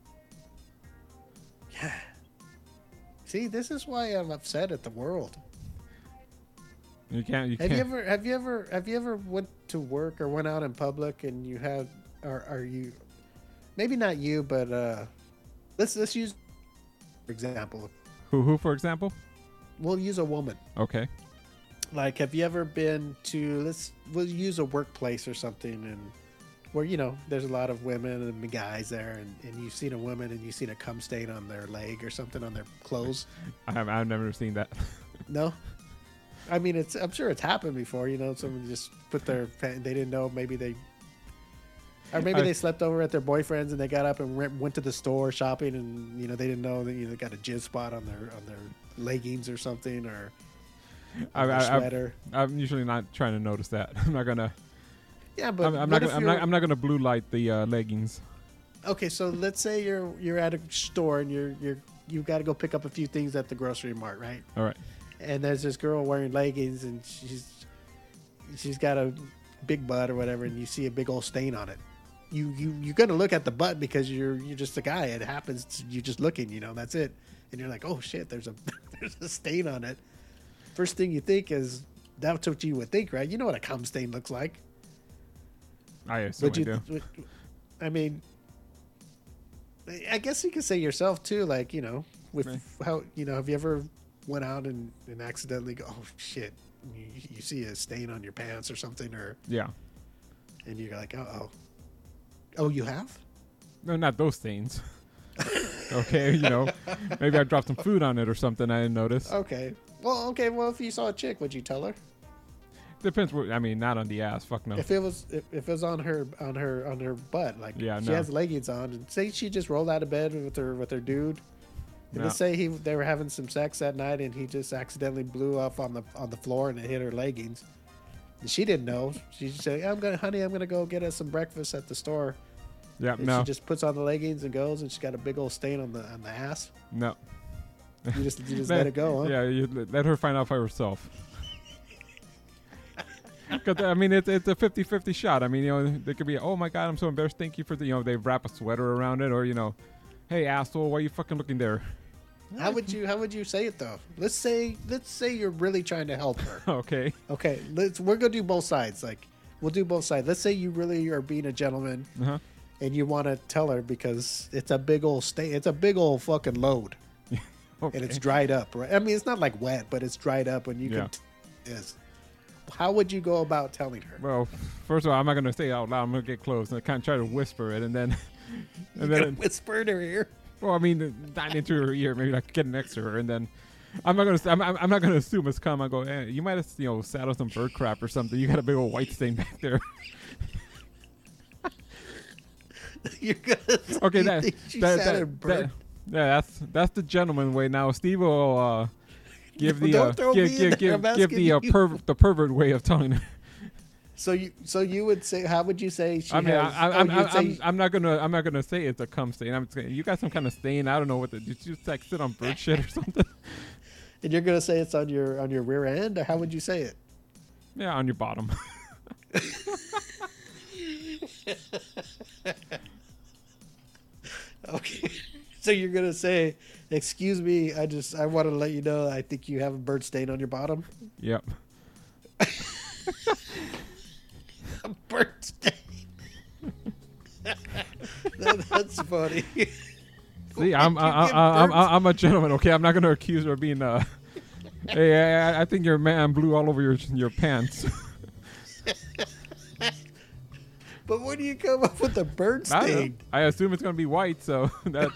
Yeah. See, this is why I'm upset at the world. you can't. You Have can't. you ever? Have you ever? Have you ever went to work or went out in public and you have? Or are you? Maybe not you, but uh, let's let's use, for example, who who for example? we'll use a woman. Okay. Like, have you ever been to? Let's we'll use a workplace or something, and where you know there's a lot of women and guys there, and, and you've seen a woman and you've seen a cum stain on their leg or something on their clothes. I have, I've never seen that. No, I mean it's. I'm sure it's happened before. You know, someone just put their they didn't know, maybe they, or maybe I, they slept over at their boyfriend's and they got up and went, went to the store shopping, and you know they didn't know that you know they got a jizz spot on their on their leggings or something, or I, their I, sweater. I, I'm usually not trying to notice that. I'm not gonna. Yeah, but I'm, I'm what not. if Gonna, I'm you're- not. I'm not gonna blue light the uh, leggings. Okay, so let's say you're you're at a store and you're you're you got to go pick up a few things at the grocery mart, right? All right. And there's this girl wearing leggings and she's she's got a big butt or whatever, and you see a big old stain on it. You you you're gonna look at the butt because you're you're just a guy. It happens. To, you're just looking, you know. That's it. And you're like, oh shit, there's a there's a stain on it. First thing you think is that's what you would think, right? You know what a cum stain looks like. I assume Would I you? do. Would, I mean, I guess you could say yourself too. Like you know, with Right. how you know, have you ever went out and, and accidentally go, oh shit, you, you see a stain on your pants or something, or Yeah. and you're like, oh, oh, oh, you have? No, not those stains. Okay, you know, maybe I dropped some food on it or something I didn't notice. Okay. Well, okay. Well, if you saw a chick, would you tell her? Depends. What, I mean, not on the ass. Fuck no. If it was if, if it was on her on her on her butt, like Yeah, she no. has leggings on, and say she just rolled out of bed with her with her dude. And No. let's say he they were having some sex that night, and he just accidentally blew off on the on the floor and it hit her leggings. And she didn't know. She just said, "I'm gonna, honey, I'm gonna go get us some breakfast at the store." Yeah, And no, she just puts on the leggings and goes, and she's got a big old stain on the on the ass. no. You just you just Let- let it go, huh? Yeah, you let let her find out for herself. Because I mean, it's it's a fifty-fifty shot. I mean, you know, they could be, oh my god, I'm so embarrassed. Thank you for the, you know, they wrap a sweater around it, or you know, hey asshole, why are you fucking looking there? How would you how would you say it though? Let's say let's say you're really trying to help her. Okay. Okay, let's we're gonna do both sides. Like we'll do both sides. Let's say you really are being a gentleman Uh-huh. and you want to tell her because it's a big old stain. It's a big old fucking load, Okay. and it's dried up. Right? I mean, it's not like wet, but it's dried up, and you Yeah. can. T- yes. How would you go about telling her? Well, first of all, I'm not gonna say it out loud. I'm gonna get close and kind of try to whisper it, and then, You and gonna then, whisper in her ear. well, I mean, not into her ear, maybe like get next to her, and then, I'm not gonna, s- I'm, I'm I'm not gonna assume it's come. I go, eh, you might have, you know, sat on some bird crap or something. You got a big old white stain back there. You're gonna. Okay, you that, think she that, sat that, in that- bird- yeah, that's that's the gentleman way. Now Steve will uh, give the Don't uh, throw give me in give there, give, I'm give the uh, asking you. perv- the pervert way of telling her. So you so you would say how would you say she I mean, has? I, I, oh, I'm, you'd I'm, say- I'm, I'm not gonna I'm not gonna say it's a cum stain. I'm saying you got some kind of stain. I don't know what the did you just like sit on bird shit or something? and you're gonna say it's on your on your rear end, or how would you say it? Yeah, on your bottom. Okay. So you're gonna say, "Excuse me, I just I want to let you know I think you have a bird stain on your bottom." Yep. A bird stain. That- that's funny. See, I'm Why'd you I, give I, I'm birds- I'm a gentleman. Okay, I'm not gonna accuse her of being uh. Hey, I, I think your man blew all over your your pants. But where do you come up with a bird I, don't know. stain? I assume it's gonna be white, so that.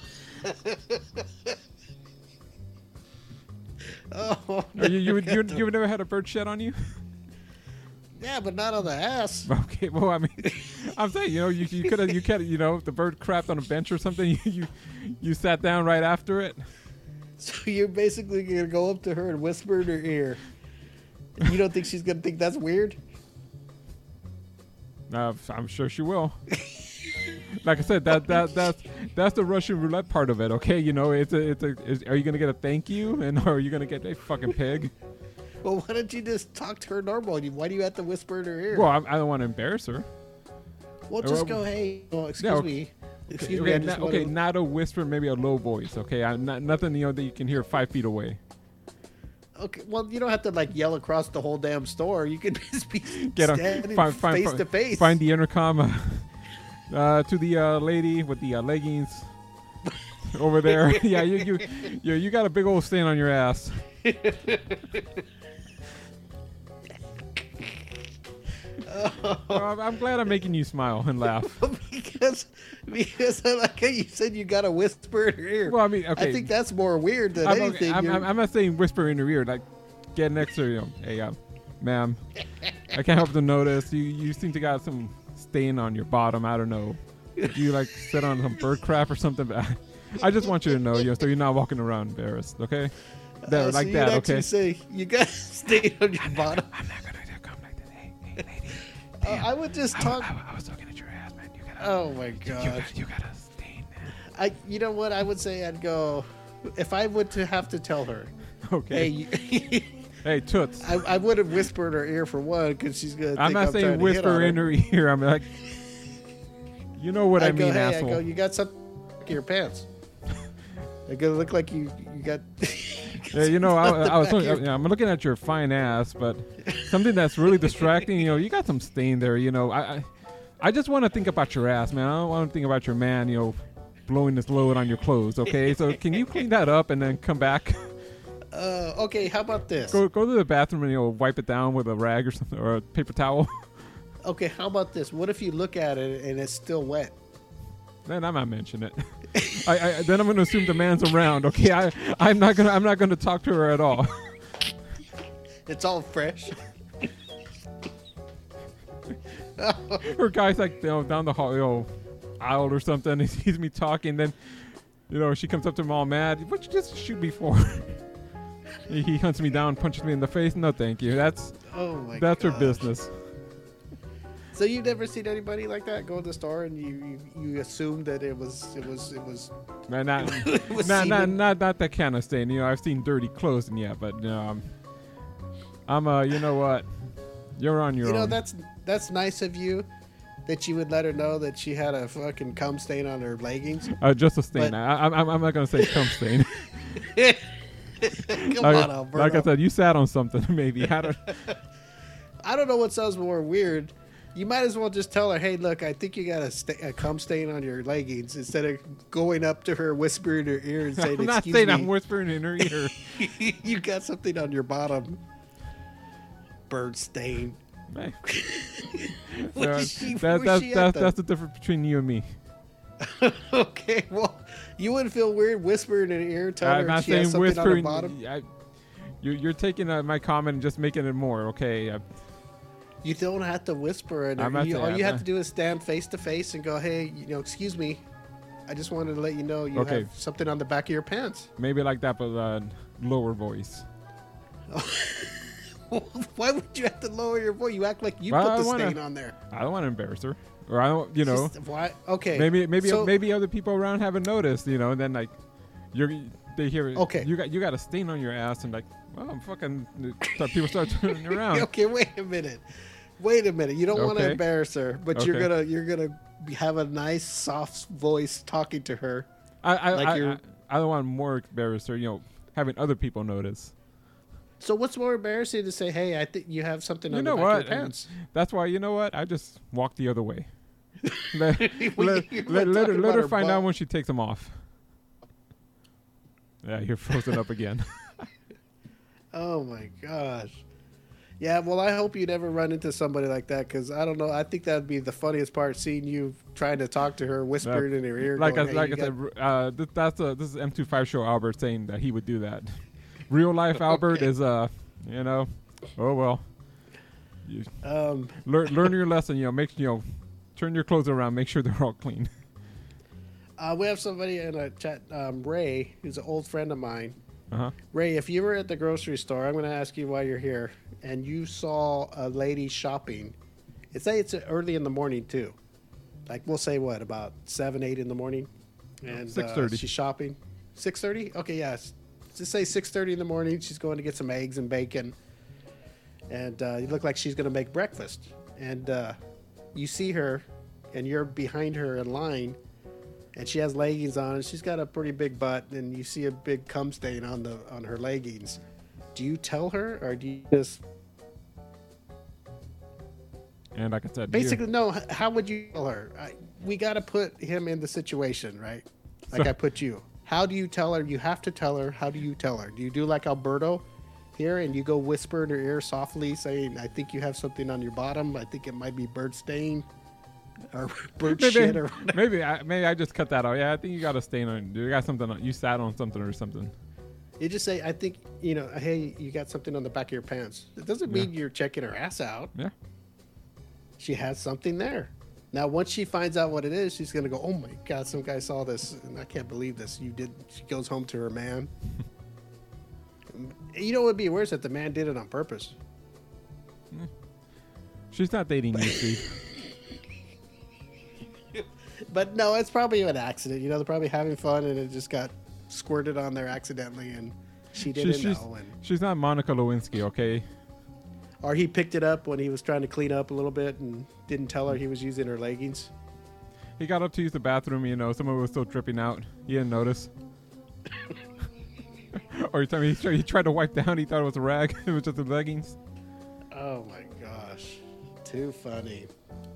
Oh, Or you you never you got you've never had a bird shed on you? yeah, but not on the ass. Okay, well I mean, I'm saying you know you you could have you could you know the bird crapped on a bench or something. You you, you sat down right after it. So you're basically gonna go up to her and whisper in her ear. You don't think she's gonna think that's weird? Uh, I'm sure she will. Like I said, that that that's that's the Russian roulette part of it. Okay, you know it's a it's a. Is, are you gonna get a thank you and or are you gonna get a fucking pig? Well, why don't you just talk to her normal? You- Why do you have to whisper in her ear? Well, I'm, I don't want to embarrass her. well, just uh, go, hey, well, excuse yeah, okay. me. Excuse okay, me, I not, just okay, wanna- not a whisper, maybe a low voice. Okay, I'm not nothing you know that you can hear five feet away. Okay, well, you don't have to like yell across the whole damn store. You can just be Get on standing find, find, face find, to face. Find the intercom uh, uh, to the uh, lady with the uh, leggings over there. Yeah, you you you you got a big old stain on your ass. Oh. Well, I'm- I'm glad I'm making you smile and laugh. because because I like how you said you got to whisper in her ear. Well, I mean, okay. I think that's more weird than I'm, okay, anything. I'm, You're- I'm, I'm not saying whisper in her ear, like get next to her, you know, hey, uh, ma'am, I can't help to notice you you seem to got some stain on your bottom. I don't know. Do you like sit on some bird crap or something? But I, I just want you to know, you know, so you're not walking around embarrassed, okay? There, Uh, so like you'd that, actually okay? say you got to stay on your bottom. I'm not gonna come like that. Hey, hey, lady. Uh, I would just I, talk. I, I was looking at your ass, man. You gotta. Oh my You, you god. got, you got a stain, man. I. You know what? I would say I'd go. If I would to have to tell her, Okay. hey, you, Hey, toots. I, I would have whispered in her ear for one because she's gonna. I'm think not I'm saying trying to hit whisper on in her ear. I'm like, you know what I, I'd go, mean, hey, asshole. I go, you got something in your pants. It's gonna look like you you got. Yeah, you know, I, something I was back looking, here. yeah, I'm looking at your fine ass, but something that's really distracting. You know, you got some stain there. You know, I, I, I just want to think about your ass, man. I don't want to think about your man. You know, blowing this load on your clothes. Okay, so can you clean that up and then come back? Uh, okay, how about this? Go, go to the bathroom and you know, wipe it down with a rag or something or a paper towel. Okay, how about this? What if you look at it and it's still wet? Then I'm not mentioning it. I, I then I'm gonna assume the man's around. Okay, I I'm not gonna I'm not gonna talk to her at all. It's all fresh. Her guy's like you know, down the hall, you know, aisle or something. He sees me talking, then you know she comes up to him all mad. What you just shoot me for? he, he hunts me down, punches me in the face. No, thank you. That's Oh my that's her gosh. business. So you've never seen anybody like that go to the store and you you, you assumed that it was it was it was Not not, It was not, not semen. not not that kind of stain. You know, I've seen dirty clothes and yeah, but you know, I'm, I'm uh, you know what? You're on your you know own. that's that's nice of you that you would let her know that she had a fucking cum stain on her leggings. Uh, just a stain. But- I, I'm, I'm not gonna say cum stain. Come like, on, Alberto. like I said, you sat on something. Maybe I don't. I don't know what sounds more weird. You might as well just tell her, "Hey, look, I think you got a, sta a cum stain on your leggings," instead of going up to her, whispering in her ear, and saying, I'm not "Excuse saying me, I'm whispering in her ear. you got something on your bottom, bird stain." Hey. What Uh, is she- that, where's that's she at that's then? that's the difference between you and me. Okay, well, you wouldn't feel weird whispering in her ear, telling I'm her not she has saying something on her whispering. bottom. I, you're, you're taking uh, my comment and just making it more. Okay. Uh, You don't have to whisper in her. I'm not You, all saying- you have uh, to do is stand face to face and go, "Hey, you know, excuse me, I just wanted to let you know you Okay. have something on the back of your pants." maybe like that, but uh, lower voice. Why would you have to lower your voice? You act like you Well, put I the wanna- stain on there. I don't want to embarrass her, or I don't. You know. Just- why? Okay. Maybe maybe so- maybe other people around haven't noticed, you know, and then like you're they hear it, Okay. you got you got a stain on your ass and like, well, I'm fucking start, people start turning around. Okay, wait a minute. Wait a minute. You don't want to Okay. embarrass her, but you're Okay. gonna you're gonna be- have a nice soft voice talking to her. I I, Like I, you're- I I don't want more embarrass her, you know, having other people notice. So what's more embarrassing to say, "Hey, I think you have something You on know the back what? of your pants." That's why you know what? I just walk the other way. let, Well, let, you let, were let her, talking let about her her find butt. out when she takes them off. Yeah, you're frozen up again. Oh my gosh. Yeah, well, I hope you never run into somebody like that because I don't know. I think that'd be the funniest part, seeing you trying to talk to her, whispering in her ear. like going, I, "Hey, like you I got-" said, uh, th- that's a, this is M twenty-five show Albert saying that he would do that. Real life Albert Okay. is uh, you know, oh well. You Um, learn learn your lesson. You know, make you know, turn your clothes around. Make sure they're all clean. uh, we have somebody in a chat, um, Ray, who's an old friend of mine. Uh huh. Ray, if you were at the grocery store, I'm going to ask you why you're here, and you saw a lady shopping. It's say it's early in the morning too, like we'll say what about seven, eight in the morning, and six uh, thirty. she's shopping. Six thirty? Okay, yes. Just say six thirty in the morning. She's going to get some eggs and bacon, and uh, you look like she's going to make breakfast. And uh, you see her, and you're behind her in line. And she has leggings on, and she's got a pretty big butt, and you see a big cum stain on the on her leggings. Do you tell her, or do you just And like I said, you- basically no? h- How would you tell her? I, we got to put him in the situation, right? Like So- I put you. How do you tell her? You have to tell her. How do you tell her? Do you do like Alberto? here, and you go whisper in her ear softly, saying, "I think you have something on your bottom. I think it might be bird stain or bird maybe, shit or whatever." maybe I maybe I just cut that out. Yeah, I think you got a stain on. You got something on. You sat on something or something. You just say, "I think you know. Hey, you got something on the back of your pants." It doesn't Yeah. mean you're checking her ass out. Yeah. She has something there. Now, once she finds out what it is, she's gonna go, "Oh my god, some guy saw this, and I can't believe this." You did. She goes home to her man. You know what would be worse if the man did it on purpose. She's not dating you, Steve. But no, it's probably an accident. You know, they're probably having fun, and it just got squirted on there accidentally, and she didn't She- she's, know. And she's not Monica Lewinsky, okay? or he picked it up when he was trying to clean up a little bit and didn't tell her he was using her leggings. He got up to use the bathroom, you know, someone was still dripping out. He didn't notice. Or he tried, he tried he tried to wipe down, he thought it was a rag. It was just the leggings. Oh my gosh. Too funny.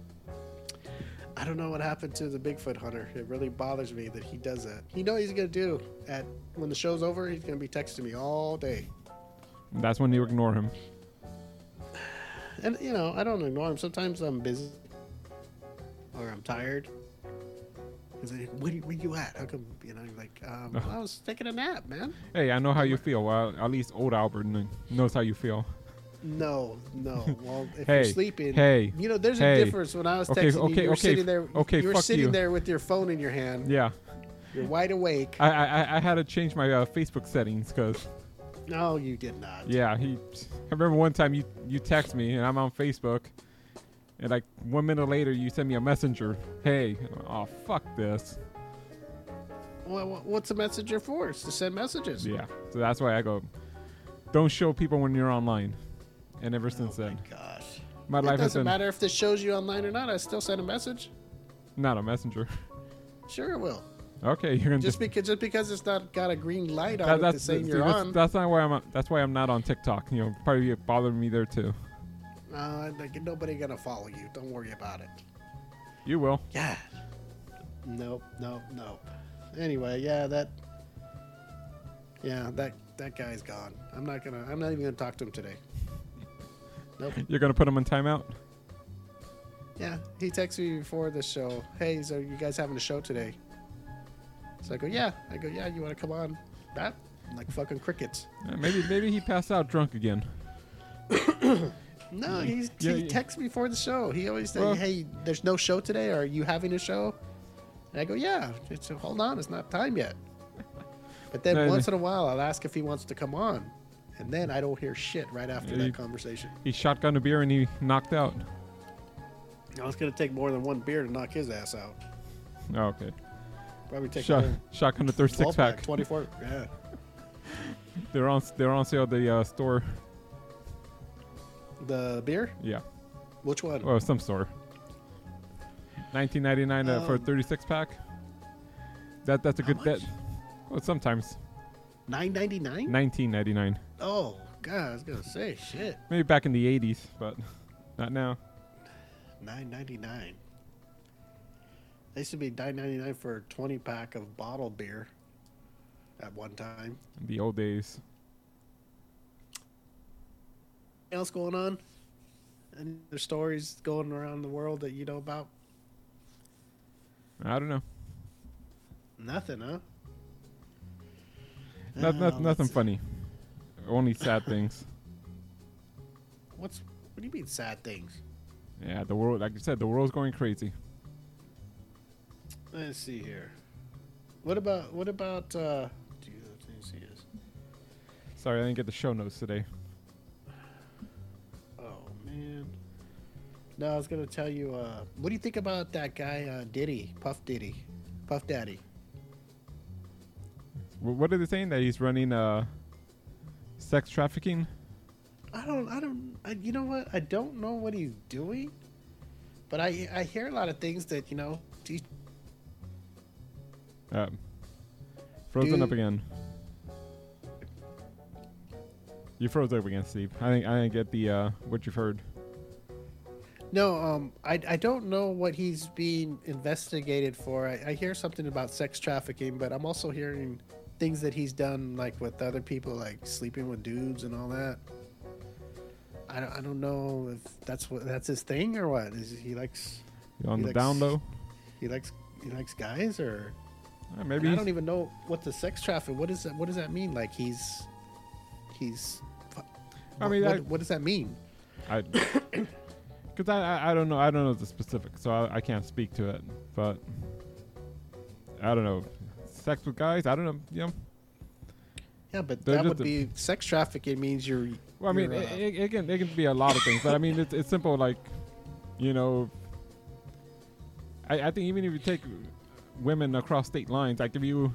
I don't know what happened to the Bigfoot hunter. It really bothers me that he does that. You know what he's going to do? At when the show's over, he's going to be texting me all day. That's when you ignore him. And, you know, I don't ignore him. Sometimes I'm busy or I'm tired. He's like, where, where you at? How come, you know, like, um, well, I was taking a nap, man. Hey, I know how you feel. Well, at least old Albert kn- knows how you feel. No, no. Well, if Hey, you're sleeping, hey, you know, there's hey. a difference. When I was Okay, texting okay, you, you were okay, sitting there. okay, you were fuck sitting you. there with your phone in your hand. Yeah. You're wide awake. I I, I had to change my uh, Facebook settings because, No, you did not. yeah, he. I remember one time you, you text me and I'm on Facebook. And like one minute later, you send me a messenger. Hey, oh, fuck this. Well, what's a messenger for? It's to send messages. Yeah. So that's why I go, don't show people when you're online. And ever since Oh then, my gosh. my It life has doesn't been matter if this shows you online or not. I still send a message. not a messenger. Sure, it will. Okay, you're gonna Just just. because just because it's not got a green light on That, it to that's saying see, you're that's, on. that's not why I'm. That's why I'm not on TikTok. You know, probably bothering me there too. Uh, like, nobody gonna follow you. Don't worry about it. You will. Yeah. Nope. Nope. Nope. Anyway, yeah, that. Yeah, that that guy's gone. I'm not gonna. I'm not even gonna talk to him today. Nope. You're gonna put him on timeout. Yeah, he texted me before the show. Hey, so you guys having a show today? So I go, yeah. I go, yeah. You want to come on? That like fucking crickets. Uh, maybe maybe he passed out drunk again. No, he's, Yeah, he yeah. texts me before the show. He always says, Well- hey, there's no show today. Are you having a show? And I go, yeah. It's, hold on, it's not time yet. But then No, once no. in a while, I'll ask if he wants to come on. And then I don't hear shit right after Yeah, that you- conversation. He shotgunned a beer and he knocked out. Now, it's going to take more than one beer to knock his ass out. Oh, okay. Probably take Shot, a whole shotgun the third six twelve pack, pack. twenty-four. Yeah. They're on they're on sale at the uh, store. The beer? Yeah. Which one? Well, some store. nineteen ninety-nine uh, for a Um, thirty-six pack. That that's a How good bet. much? Well, sometimes nine ninety-nine? nineteen ninety-nine. Oh, God, I was going to say, shit. Maybe back in the eighties, but not now. nine ninety-nine. They used to be nine ninety-nine for a twenty pack of bottled beer at one time. The old days. Anything else going on? Any other stories going around the world that you know about? I don't know. Nothing, huh? Not, Oh, not, nothing let's- funny. Only sad things. What's what do you mean sad things? Yeah, the world. Like you said, the world's going crazy. Let's see here. What about what about uh do you, let me see this. Sorry, I didn't get the show notes today. Oh man. No, I was gonna tell you, uh what do you think about that guy uh Diddy, Puff Diddy? Puff Daddy. Wh- What are they saying that he's running uh, sex trafficking? I don't, I don't, I, you know what? I don't know what he's doing, but I, I hear a lot of things that you know. He, Uh, frozen up Dude. again. You froze up again, Steve. I think I didn't get the uh, what you've heard. no, um, I, I don't know what he's being investigated for. I, I hear something about sex trafficking, but I'm also hearing things that he's done, like with other people, like sleeping with dudes and all that. I don't, I don't know if that's what that's his thing or what. Is he likes You on he the likes- down low? he likes he likes guys or Uh, and maybe I he's- don't even know what the sex traffic. What is that? What does that mean? Like he's he's. I mean, what, I- what does that mean? I, because I, I I don't know I don't know the specifics, so I, I can't speak to it. But I don't know, sex with guys. I don't know. You know. Yeah, but They're that just would a- be sex trafficking. Means you're. Well, I mean, you're, it, uh, it, it can it can be a lot of things, but I mean, it's it's simple. Like, you know, I I think even if you take women across state lines, like if you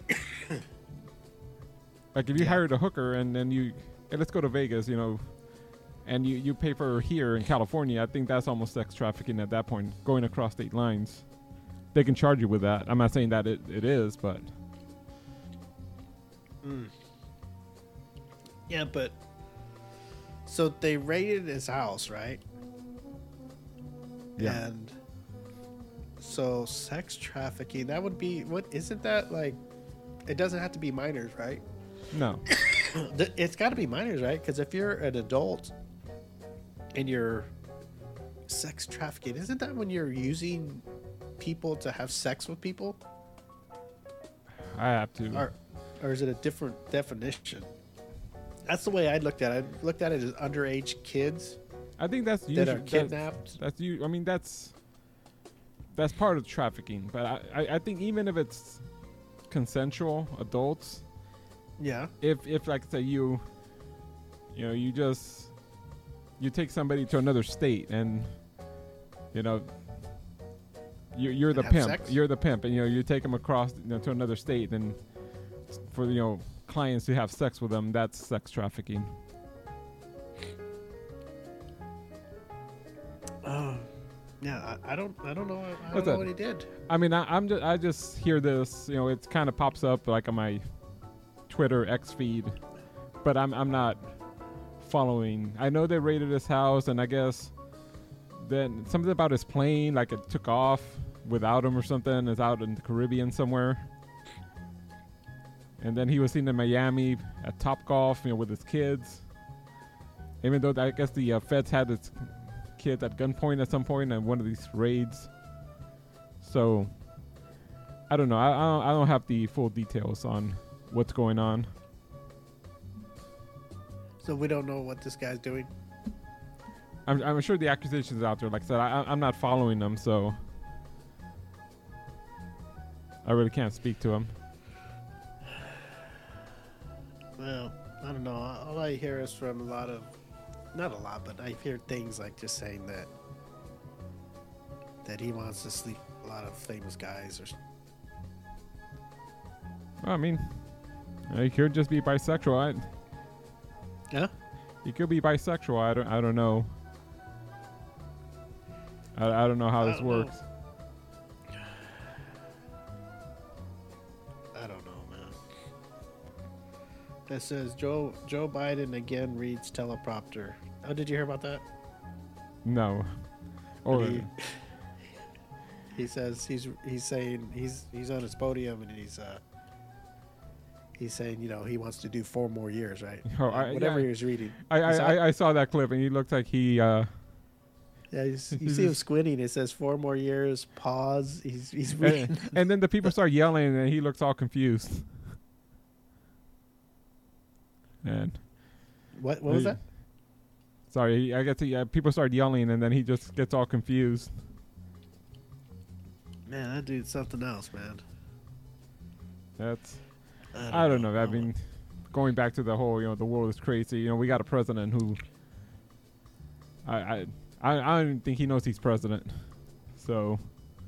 like if you Yeah. hired a hooker and then you hey, let's go to Vegas, you know, and you you pay for her here in California, I think that's almost sex trafficking at that point, going across state lines. They can charge you with that. I'm not saying that it, it is, but Mm. Yeah, but so they raided his house, right? yeah. And so sex trafficking, that would be what isn't that like it doesn't have to be minors, right? No. Th- It's got to be minors, right? Cuz if you're an adult and you're sex trafficking, isn't that when you're using people to have sex with people? I have to. Or or is it a different definition? That's the way I looked at it. I looked at it as underage kids I think that's that usually are that's- kidnapped. That's you. I mean, that's that's part of trafficking. But I, I, I think even if it's consensual adults, Yeah. if if like say you, you know, you just you take somebody to another state and you know you, you're the have pimp. sex? You're the pimp, and you know you take them across you know, to another state, and for you know clients to have sex with them, that's sex trafficking. Oh, yeah. I, I don't. I don't know. I don't What's know that? what he did. I mean, I, I'm just I just hear this, you know, it kind of pops up like on my Twitter X feed, but I'm I'm not following. I know they raided his house, and I guess then something about his plane, like it took off without him or something. Is out in the Caribbean somewhere, and then he was seen in Miami at Topgolf, you know, with his kids. Even though I guess the uh, feds had his kids at gunpoint at some point in one of these raids. So, I don't know. I, I, don't, I don't have the full details on what's going on. So we don't know what this guy's doing. I'm, I'm sure the accusations out there. Like I said, I, I'm not following them, so I really can't speak to them. Well, I don't know. All I hear is from a lot of, not a lot, but I hear things like just saying that that he wants to sleep with a lot of famous guys or. Well, I mean, he could just be bisexual. I, Yeah. he could be bisexual. I don't. I don't know. I, I don't know how I this don't know. works. I don't know, man. That says Joe Joe Biden again reads teleprompter. Oh, did you hear about that? No. Or he, he says he's he's saying he's he's on his podium and he's uh he's saying you know he wants to do four more years, right? Oh, Uh, I- whatever yeah. he was reading. I, You saw I, it? I, I saw that clip, and he looked like he. Uh, Yeah, he's, you He's see him just- squinting. It says four more years. Pause. He's he's and, reading. and then the people start yelling, and he looks all confused. And What what was he- that? sorry, he- I guess he, uh, people start yelling, and then he just gets all confused. Man, that dude's something else, man. That's I don't know. I Oh, mean, going back to the whole, you know, the world is crazy. You know, we got a president who. I I I, I don't even think he knows he's president. So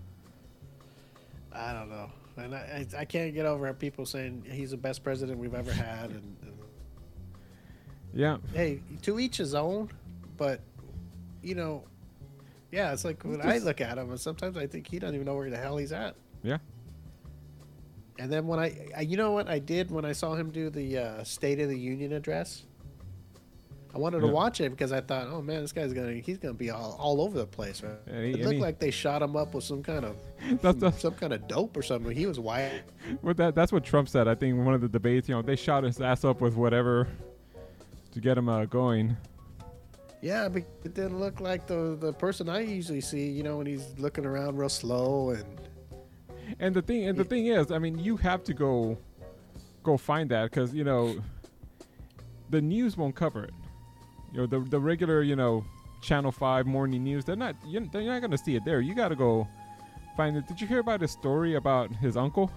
I don't know, and I I, I can't get over it. People saying he's the best president we've ever had, and, and yeah, hey, to each his own. But you know, yeah, it's like when I just- look at him, and sometimes I think he doesn't even know where the hell he's at. yeah. And then when I, I you know what I did when I saw him do the uh, State of the Union address, I I wanted Yeah. to watch it because I thought, oh man, this guy's gonna he's gonna be all, all over the place. Right? And he- It and looked he- like they shot him up with some kind of That's some, the, some kind of dope or something. He was white. well, that that's what Trump said. I think in one of the debates, you know, they shot his ass up with whatever to get him uh, going. Yeah, but it didn't look like the the person I usually see. You know, when he's looking around real slow and And the thing, and the thing is, I mean, you have to go, go find that because you know, the news won't cover it. You know, the the regular, you know, Channel Five morning news, they're not, you're, they're not gonna see it there. You got to go find it. Did you hear about his story about his uncle?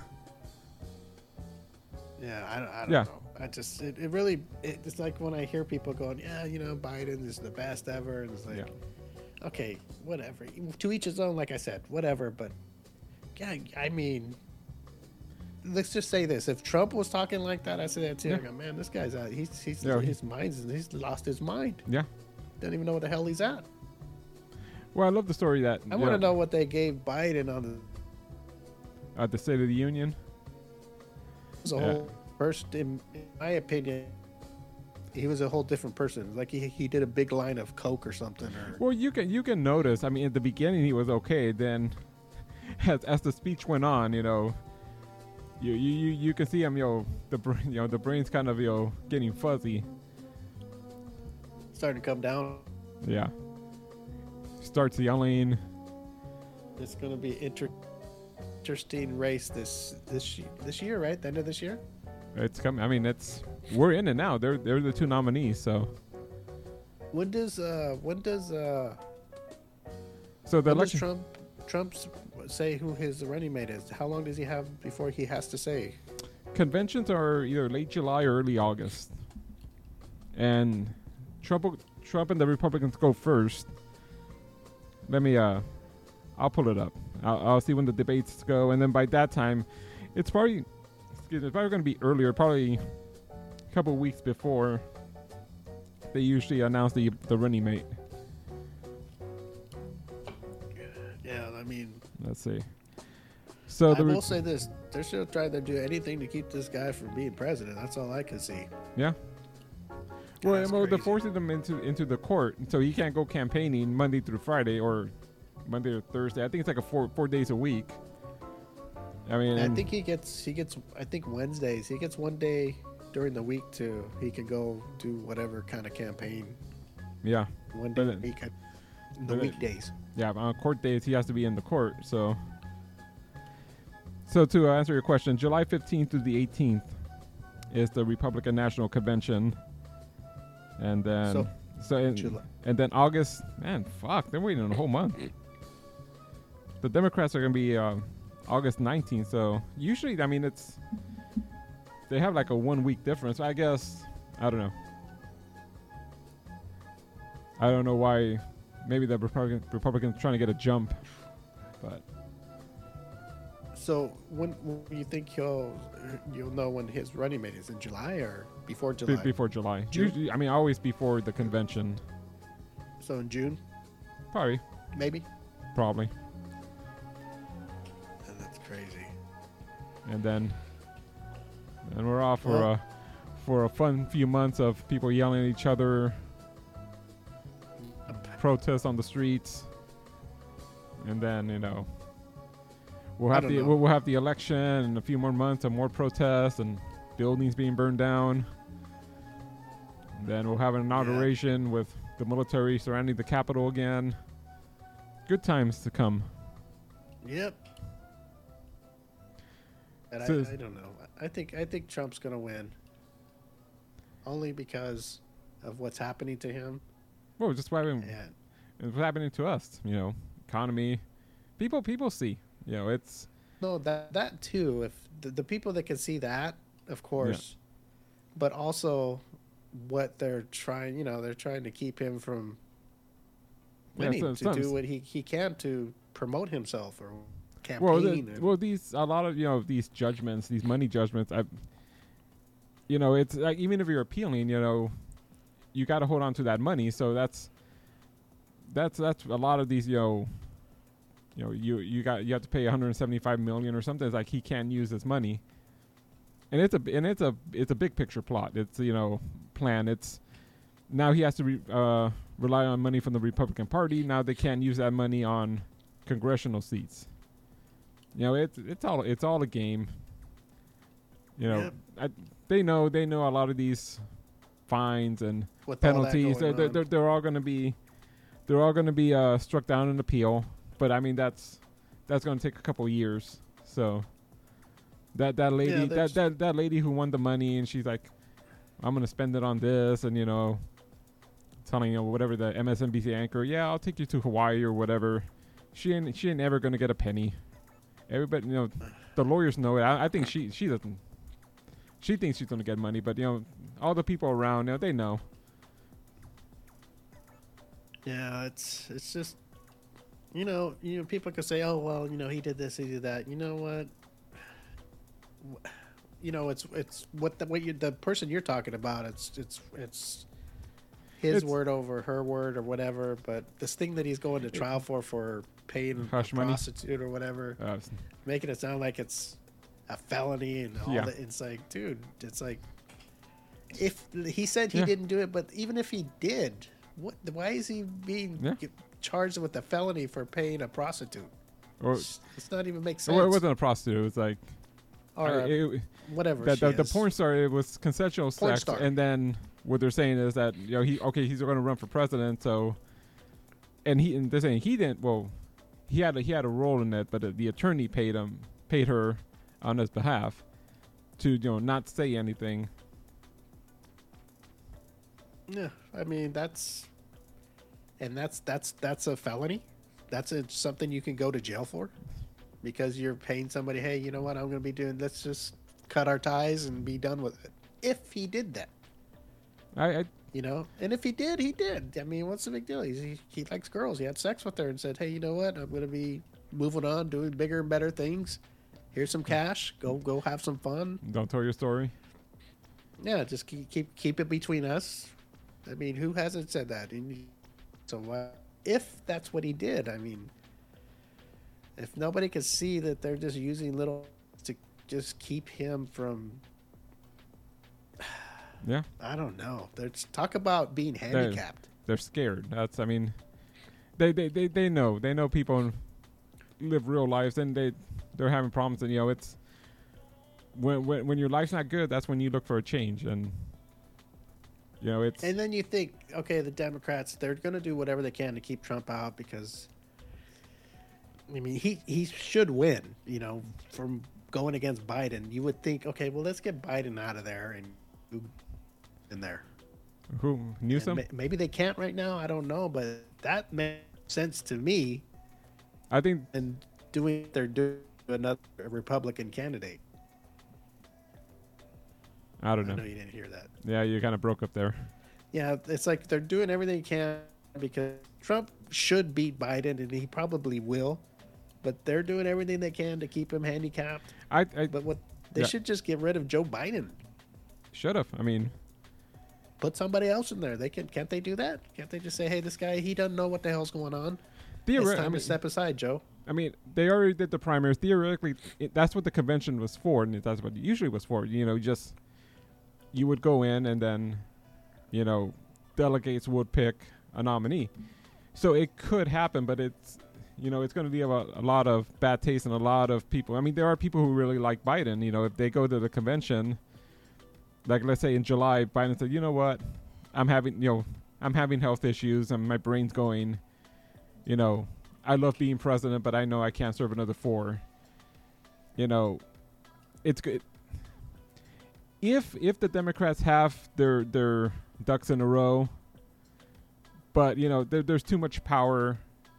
yeah, I don't, I don't Yeah. know. I just it, it really it, it's like when I hear people going, yeah, you know, Biden is the best ever, and it's like, Yeah. okay, whatever. To each his own, like I said, whatever. But yeah, I mean, let's just say this: if Trump was talking like that, I say that too. Yeah. I go, man, this guy's out. He's he's Yeah, he- his mind's he's lost his mind. Yeah. Doesn't even know what the hell he's at. Well, I love the story that I you want to know what they gave Biden on the at the State of the Union. as a Yeah. whole. First, in, in my opinion, he was a whole different person. Like he he did a big line of coke or something. Or Well, you can you can notice. I mean, at the beginning he was okay. Then, as as the speech went on, you know, you you you, you can see him. You know, the brain, you know, the brain's kind of you know getting fuzzy. starting to come down. Yeah. Starts yelling. It's going to be inter- interesting race this this ye- this year, right? The end of this year. It's coming. I mean, it's we're in it now. They're they're the two nominees. So When does uh when does uh so the when does election. Trump Trump's say who his running mate is? How long does he have before he has to say? Conventions are either late July or early August, and Trump will- Trump and the Republicans go first. Let me uh, I'll pull it up. I'll, I'll see when the debates go, and then by that time, it's probably excuse me, it's probably going to be earlier, probably a couple of weeks before they usually announce the the running mate. Yeah, I mean, Let's see. So I the will Re- say this: they're still trying to do anything to keep this guy from being president. That's all I can see. yeah. Well, That's well, they're crazy. forcing them into into the court, so he can't go campaigning Monday through Friday or Monday or Thursday. I think it's like a four four days a week. I mean, I and- think he gets he gets I think Wednesdays. He gets one day during the week to he can go do whatever kind of campaign yeah, one But day a it- week in the but it- weekdays. yeah. On court days, he has to be in the court. So, so to answer your question, July fifteenth through the eighteenth is the Republican National Convention, and then So, so in, July. and then August. Man, fuck, they're waiting on a whole month. The Democrats are gonna be uh, August nineteenth. So usually, I mean, it's they have like a one week difference. I guess I don't know. I don't know why. Maybe the Republican Republicans trying to get a jump, but So when, when you think he'll you'll know when his running mate is in July or before be- July? before July. June? Usually, I mean, always before the convention. So in June, Probably, maybe. probably, And that's crazy. and then and we're off for Well- a for a fun few months of people yelling at each other, protests on the streets, and then you know we'll I have don't the know. we'll, we'll have the election and a few more months of more protests and buildings being burned down. And then we'll have an inauguration with the military surrounding the Capitol again. Good times to come. Yep. And So- I, I don't know. I think I think Trump's gonna win. Only because of what's happening to him. Well, just why we- And it's what's happening to us. You know, economy. People, people see. You know, it's no, that that too. If the, the people that can see that, of course, but also what they're trying. You know, they're trying to keep him from Yeah, winning so- to some- do what he he can to promote himself or campaign. well, the, and- well, these a lot of you know these judgments, these money judgments. I, you know, it's like even if you're appealing, you know, you got to hold on to that money. So that's that's that's a lot of these. You know, you know, you you got you have to pay one hundred seventy-five million or something. It's like he can't use this money, and it's a and it's a it's a big picture plot. It's you know plan. It's now he has to re- uh, rely on money from the Republican Party. Now they can't use that money on congressional seats. You know, it's it's all it's all a game. You know, Yep. I, they know they know a lot of these fines and With all that penalties. They're, going they're, on. they're, they're all going to be they're all going to be uh, struck down in appeal. But I mean, that's that's going to take a couple years. So that that lady Yeah, that, that's- that that lady who won the money, and she's like, I'm going to spend it on this, and you know, telling you know, whatever the M S N B C anchor, yeah, I'll take you to Hawaii or whatever. She ain't she ain't ever going to get a penny. Everybody, you know, the lawyers know it. I, I think she she doesn't. She thinks she's going to get money, but you know, all the people around, you know, they know. Yeah, it's it's just, you know, you know, people can say, oh well, you know, he did this, he did that. You know what? You know, it's it's what the what you the person you're talking about. It's it's it's his It's- word over her word or whatever. But this thing that he's going to trial for for paying Hush a money? prostitute or whatever, Uh, making it sound like it's a felony and all Yeah. that. It's like, dude, it's like if he said he Yeah. didn't do it, but even if he did, what? Why is he being Yeah. get charged with a felony for paying a prostitute? or It's it's not even make sense. well, it wasn't a prostitute. It was like or I- uh, it- whatever. the, she the, the is. porn star. It was consensual Porn sex, star. and then what they're saying is that you know he okay he's going to run for president, so and he and they're saying he didn't. Well, he had a, he had a role in it, but the, the attorney paid him paid her on his behalf to you know not say anything. Yeah, I mean that's, and that's that's that's a felony. That's a, something you can go to jail for, because you're paying somebody. Hey, you know what? I'm going to be doing. Let's just cut our ties and be done with it. If he did that, I, I you know, and if he did, he did. I mean, what's the big deal? He's, he he likes girls. He had sex with her and said, hey, you know what? I'm going to be moving on, doing bigger and better things. Here's some cash. Go go have some fun. don't tell your story. Yeah, just keep keep keep it between us. I mean, who hasn't said that? And so uh, if that's what he did, I mean, if nobody can see that they're just using little to just keep him from, Yeah, I don't know. There's talk about being handicapped. they're scared. That's I mean, they they, they, they know they know people live real lives and they they're having problems, and you know it's when when when your life's not good, that's when you look for a change, and you know it's And then you think, okay, the Democrats, they're going to do whatever they can to keep Trump out because, I mean, he, he should win, you know, from going against Biden. You would think, okay, well, let's get Biden out of there and who in there. who And Newsom. ma- maybe they can't right now. I don't know, but that makes sense to me. I think And doing what they're doing to another Republican candidate. I I don't know. know you didn't hear that. Yeah, you kind of broke up there. Yeah, it's like they're doing everything they can because Trump should beat Biden, and he probably will. But they're doing everything they can to keep him handicapped. I I But what they Yeah. should just get rid of Joe Biden. should have. I mean, Put somebody else in there. They can can't they do that? Can't they just say, "Hey, this guy, he doesn't know what the hell's going on. It's theoretically, time I mean, to step aside, Joe." I mean, they already did the primaries. Theoretically, it, that's what the convention was for, and that's what it usually was for. You know, just you would go in, and then, you know, delegates would pick a nominee. So it could happen, but it's, you know, it's going to leave a, a lot of bad taste in a lot of people. I mean, there are people who really like Biden. You know, if they go to the convention, like let's say in July, Biden said, you know what, I'm having, you know, I'm having health issues, and my brain's going, you know, I love being president, but I know I can't serve another four. You know, it's good. If if the Democrats have their their ducks in a row, but you know there, there's too much power.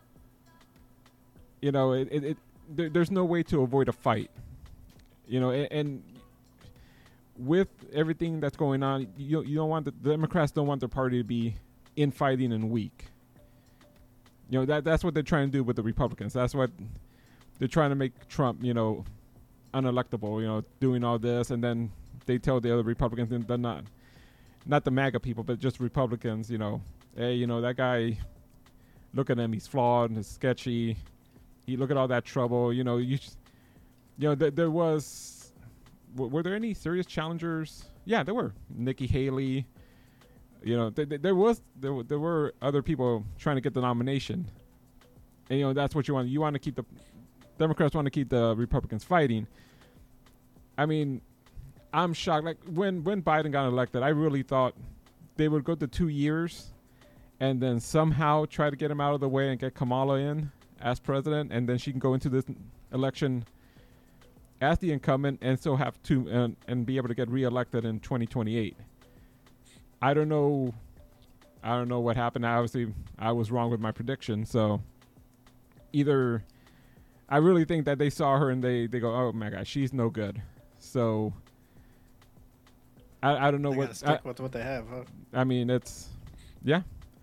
You know, it, it, it there, there's no way to avoid a fight. You know, and, and with everything that's going on, you you don't want the, the Democrats don't want their party to be infighting and weak. You know, that that's what they're trying to do with the Republicans. That's what they're trying to make Trump, you know, unelectable, you know, doing all this, and then they tell the other Republicans, and they're not not the MAGA people, but just Republicans, you know, hey, you know, that guy, look at him, he's flawed, he's sketchy. He look at all that trouble, you know, you just, you know, th- there was w- were there any serious challengers? Yeah, there were. Nikki Haley, You know, th- th- there was there, w- there were other people trying to get the nomination, and you know that's what you want. You want to keep the Democrats want to keep the Republicans fighting. I mean, I'm shocked. Like when when Biden got elected, I really thought they would go to two years, and then somehow try to get him out of the way and get Kamala in as president, and then she can go into this election as the incumbent and still have two and, and be able to get reelected in twenty twenty-eight. I don't know. I don't know what happened. Obviously, I was wrong with my prediction. So either I really think that they saw her and they, they go, oh my gosh, she's no good. So I I don't know They what. gotta stick I, with what they have, huh? I mean, it's yeah.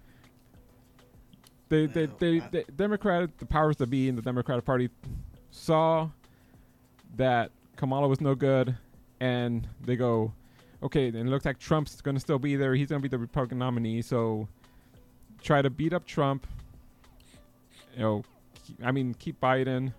They they Well, they, I- they Democratic the powers that be in the Democratic Party saw that Kamala was no good, and they go, okay, and it looks like Trump's going to still be there. He's going to be the Republican nominee, so try to beat up Trump. You know, keep, I mean, keep Biden.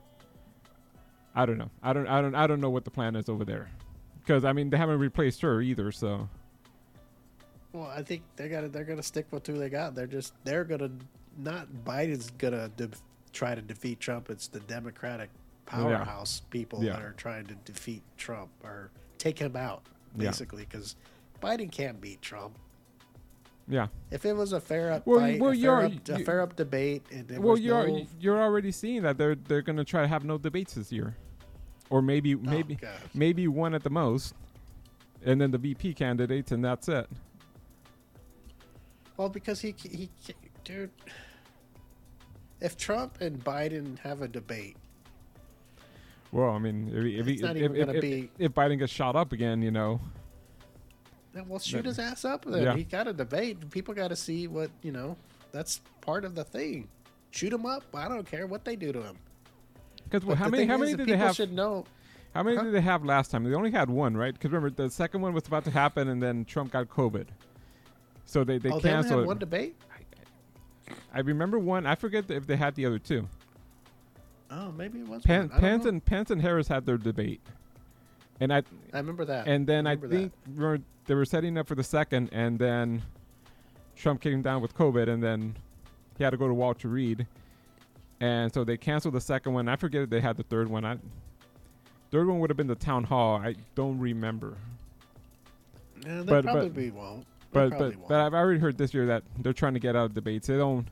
I don't know. I don't. I don't. I don't know what the plan is over there, because I mean they haven't replaced her either. So Well, I think they got to they're gonna stick with who they got. They're just they're gonna not Biden's gonna de- try to defeat Trump. It's the Democratic powerhouse people Yeah. that are trying to defeat Trump or take him out, Yeah. basically, because Biden can't beat Trump. yeah. If it was a fair up Well, fight, well, a, you're- fair up, a you- fair up debate, and there Well, was you're no, you're already seeing that they're they're going to try to have no debates this year, or maybe oh, maybe God. maybe one at the most, and then the V P candidates, and that's it. Well, because he he dude, if Trump and Biden have a debate, Well, I mean, if if, It's he, not if, even if, gonna if, be- if Biden gets shot up again, you know, then we'll shoot Then- his ass up. Then Yeah. he got a debate. People got to see what you know. That's part of the thing. Shoot him up. I don't care what they do to him. because But how the many thing how is, many the did they people have? should know. How many Huh? did they have last time? They only had one, right? Because remember, the second one was about to happen, and then Trump got COVID, so they they oh, they only canceled had it. one debate. I remember one. I forget if they had the other two. Oh, maybe it was Pen, one. I don't Pence know. and Pence and Harris had their debate, and I I remember that. and then I, remember think remember, they were setting up for the second, and then Trump came down with COVID, and then he had to go to Walter Reed, and so they canceled the second one. I forget if they had the third one. I third one would have been the town hall. I don't remember, that. Yeah, they but- but- probably won't. They but probably but won't. but I've already heard this year that they're trying to get out of debates. They don't.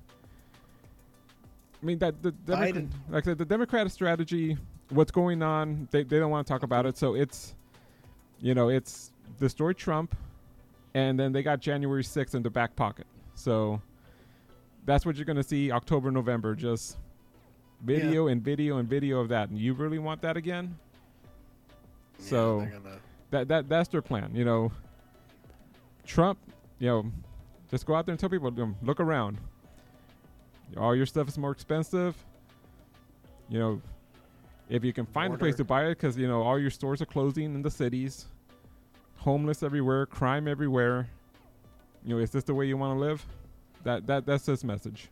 I mean that the Democrat, Biden- like I said, the Democratic strategy, what's going on, they they don't want to talk about it. So it's, you know, it's destroy Trump, and then they got January sixth in their back pocket. So that's what you're gonna see October, November, just video and video and video of that. And you really want that again? Yeah, So they're gonna- that that that's their plan. You know, Trump, you know, just go out there and tell people, um, look around. All your stuff is more expensive. You know, if you can find a place Border. to buy it, because you know all your stores are closing in the cities, homeless everywhere, crime everywhere. You know, is this the way you want to live? That that that's his message.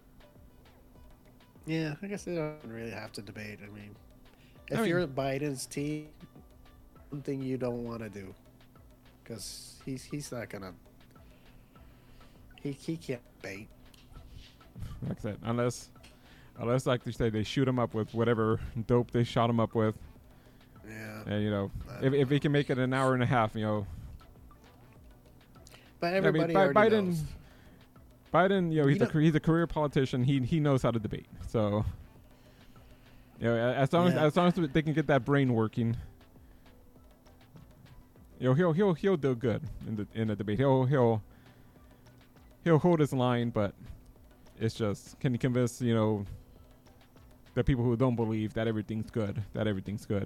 Yeah, I guess they don't really have to debate. I mean, if I mean- you're Biden's team, one thing you don't want to do, because he's he's not gonna. He he can't debate. Like I said, unless unless like they say they shoot him up with whatever dope they shot him up with, Yeah, and you know, I if don't if he can make it an hour and a half, you know. but I mean, everybody Bi- already Biden, knows. Biden, you know, he's You a know- car- he's a career politician. He he knows how to debate. So, you know, a- as long Yeah. as as long as they can get that brain working, you know, he'll he'll he'll do good in the in the debate. He'll he'll he'll hold his line, but it's just can he convince you know the people who don't believe that everything's good, that everything's good.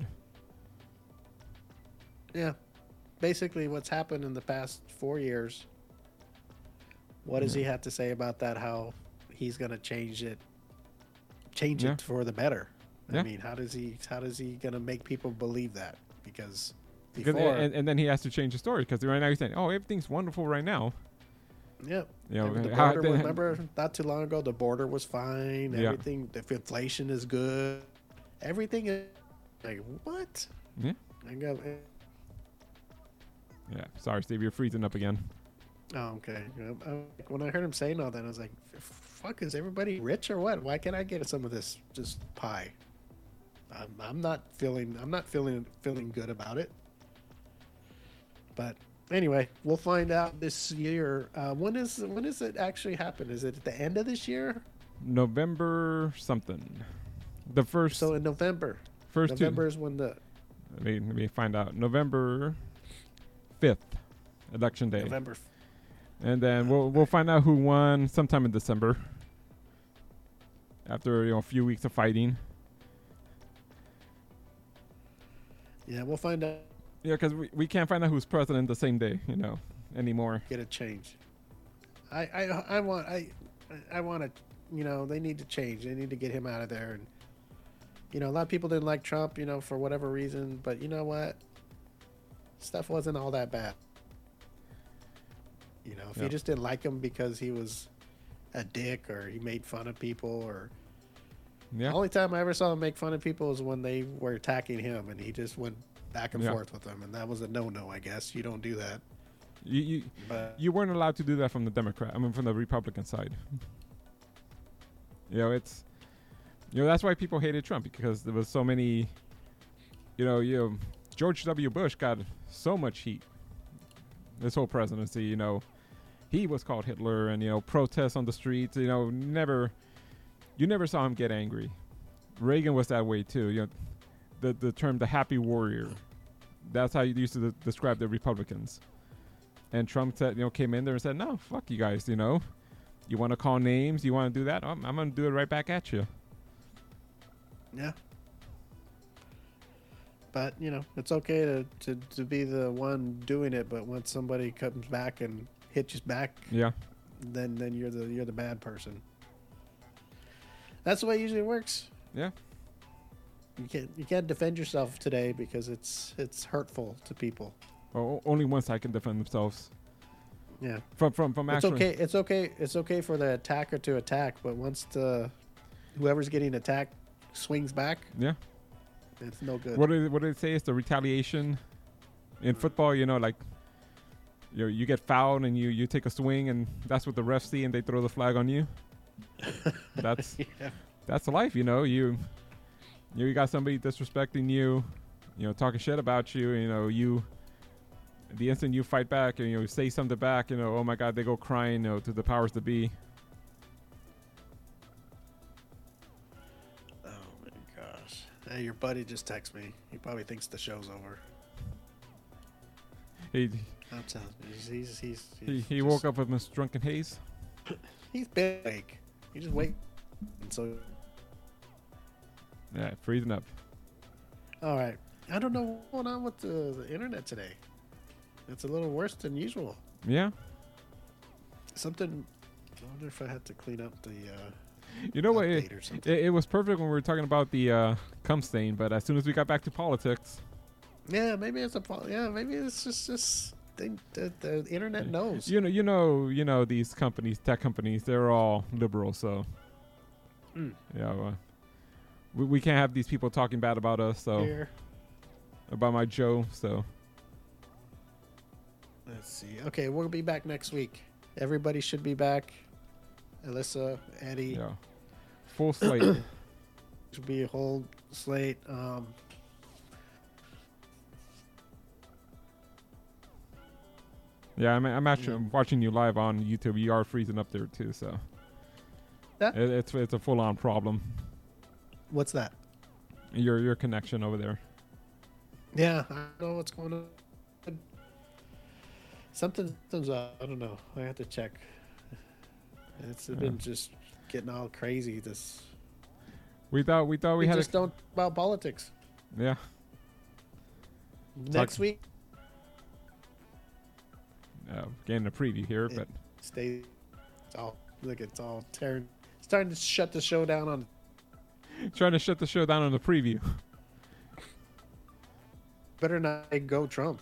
Yeah, basically, what's happened in the past four years. What does Yeah. he have to say about that? How he's gonna change it, change Yeah. it for the better? I Yeah. mean, how does he? How does he gonna make people believe that? Because Because- before, and, and then he has to change the story because right now he's saying, "Oh, everything's wonderful right now." yep. You know, And the how- border, then- remember, not too long ago, the border was fine. Yeah. Everything, the inflation is good. Everything is like what? Yeah. I got, Yeah. Sorry, Steve, you're freezing up again. Oh, okay. Um, I- like, When I heard him saying all that, I was like, "F- "Fuck, is everybody rich or what? Why can't I get some of this just pie?" I'm, I'm not feeling. I'm not feeling feeling good about it. But anyway, we'll find out this year. Uh, when is when does it actually happen? Is it at the end of this year? November something. The first So in November. first November two. is when the Let me, let me find out. November fifth, election day, November. f- and then we'll we'll find out who won sometime in December. After you know a few weeks of fighting. Yeah, we'll find out. Yeah, because we, we can't find out who's president the same day, you know, anymore. Get a change. I I I want I I want to. You know, they need to change. They need to get him out of there. And you know, a lot of people didn't like Trump. You know, for whatever reason. But you know what? Stuff wasn't all that bad. You know, if Yeah. you just didn't like him because he was a dick or he made fun of people or Yeah. the only time I ever saw him make fun of people was when they were attacking him and he just went back and Yeah. forth with them, and that was a no-no. I guess you don't do that. You, you But you weren't allowed to do that from the Democrat. I mean, from the Republican side. You know, it's you know that's why people hated Trump, because there was so many. You know, you know, George W. Bush got so much heat. This whole presidency, you know, he was called Hitler, and you know, protests on the streets. You know, never, you never saw him get angry. Reagan was that way too. You know, the the term the happy warrior. That's how you used to de- describe the Republicans. And Trump said, you know, came in there and said, "No, fuck you guys. You know, you want to call names, you want to do that. I'm, I'm gonna do it right back at you." yeah. But you know, it's okay to, to, to be the one doing it. But once somebody comes back and hits you back, Yeah, then then you're the you're the bad person. That's the way it usually works. yeah, You can't you can't defend yourself today because it's it's hurtful to people. well, o- only one side can defend themselves Yeah. from from from It's actually. okay. It's okay. It's okay for the attacker to attack, but once the whoever's getting attacked swings back, Yeah. it's no good. What did what did it say? Is the retaliation in football? You know, like you know, you get fouled and you you take a swing, and that's what the refs see, and they throw the flag on you. That's Yeah. that's life, you know. You you, you got somebody disrespecting you, you know, talking shit about you. You know, you the instant you fight back and you know, say something back, you know, oh my God, they go crying, you know, to the powers that be. Oh my gosh! Hey, your buddy just texted me. He probably thinks the show's over. He I'm telling you, he's he's he's, he, he's he just- woke up with Miss Drunken Haze. He's been awake. He just wake. And so, Yeah, freezing up. all right. I don't know what's going on with the, the internet today. It's a little worse than usual. Yeah. Something. I wonder if I had to clean up the uh, You know what? It, update or something. it, it was perfect when we were talking about the uh, cum stain, but as soon as we got back to politics, Yeah, maybe it's a pol- yeah, maybe it's just just they, the, the internet knows. you know, you know, you know, these companies, tech companies, they're all liberal, so Mm. yeah, uh, we we can't have these people talking bad about us, so Here, about my Joe, so let's see. Okay, we'll be back next week. Everybody should be back. Alyssa, Eddie, yeah, full slate. should be a whole slate. Um, Yeah, I'm I'm actually Yeah. I'm watching you live on YouTube. You are freezing up there too, so Yeah. it, it's it's a full on problem. what's that? Your your connection over there. Yeah, I don't know what's going on. Something, something's up. I don't know. I have to check. It's been Yeah. just getting all crazy. This We thought we thought we, we had just a, don't about politics. yeah. Next week, Uh, getting a preview here, Yeah. but stay. It's all look. It's all tearing. Starting to shut the show down on. trying to shut the show down on the preview. Better not go Trump.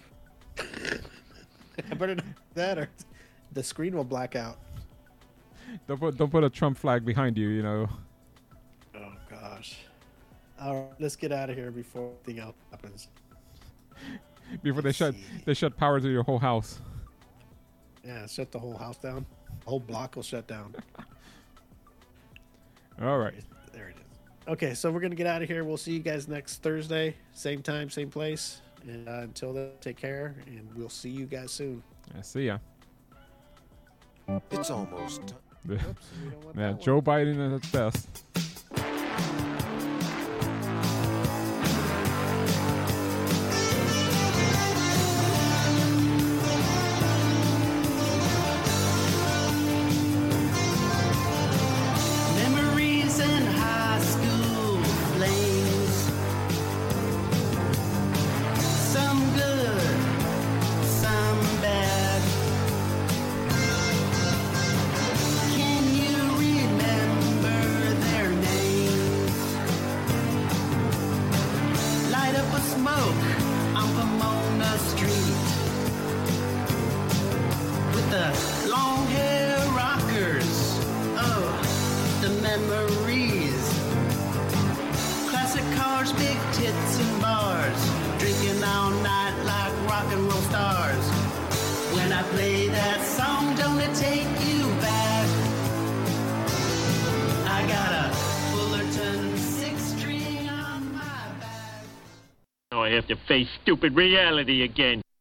I better not do that or the screen will black out. Don't put don't put a Trump flag behind you. You know. Oh gosh. All right, let's get out of here before anything else happens. Before they Let's shut see. they shut power to your whole house. Yeah, shut the whole house down. The whole block will shut down. All right. There it is. Okay, so we're gonna get out of here. We'll see you guys next Thursday, same time, same place. And uh, until then, take care, and we'll see you guys soon. I see ya. It's almost time. Oops, we don't want Yeah, that Joe one. Biden at its best. Memories in high school flames. Some good, some bad. Can you remember their names? Light up a smoke on Pomona Street with the long hair rockers. Oh, the memories. Classic cars, big tits and bars. Drinking all night like rock and roll stars. When I play that song, don't it take you back? I got a Fullerton six string on my back. Now I have to face stupid reality again.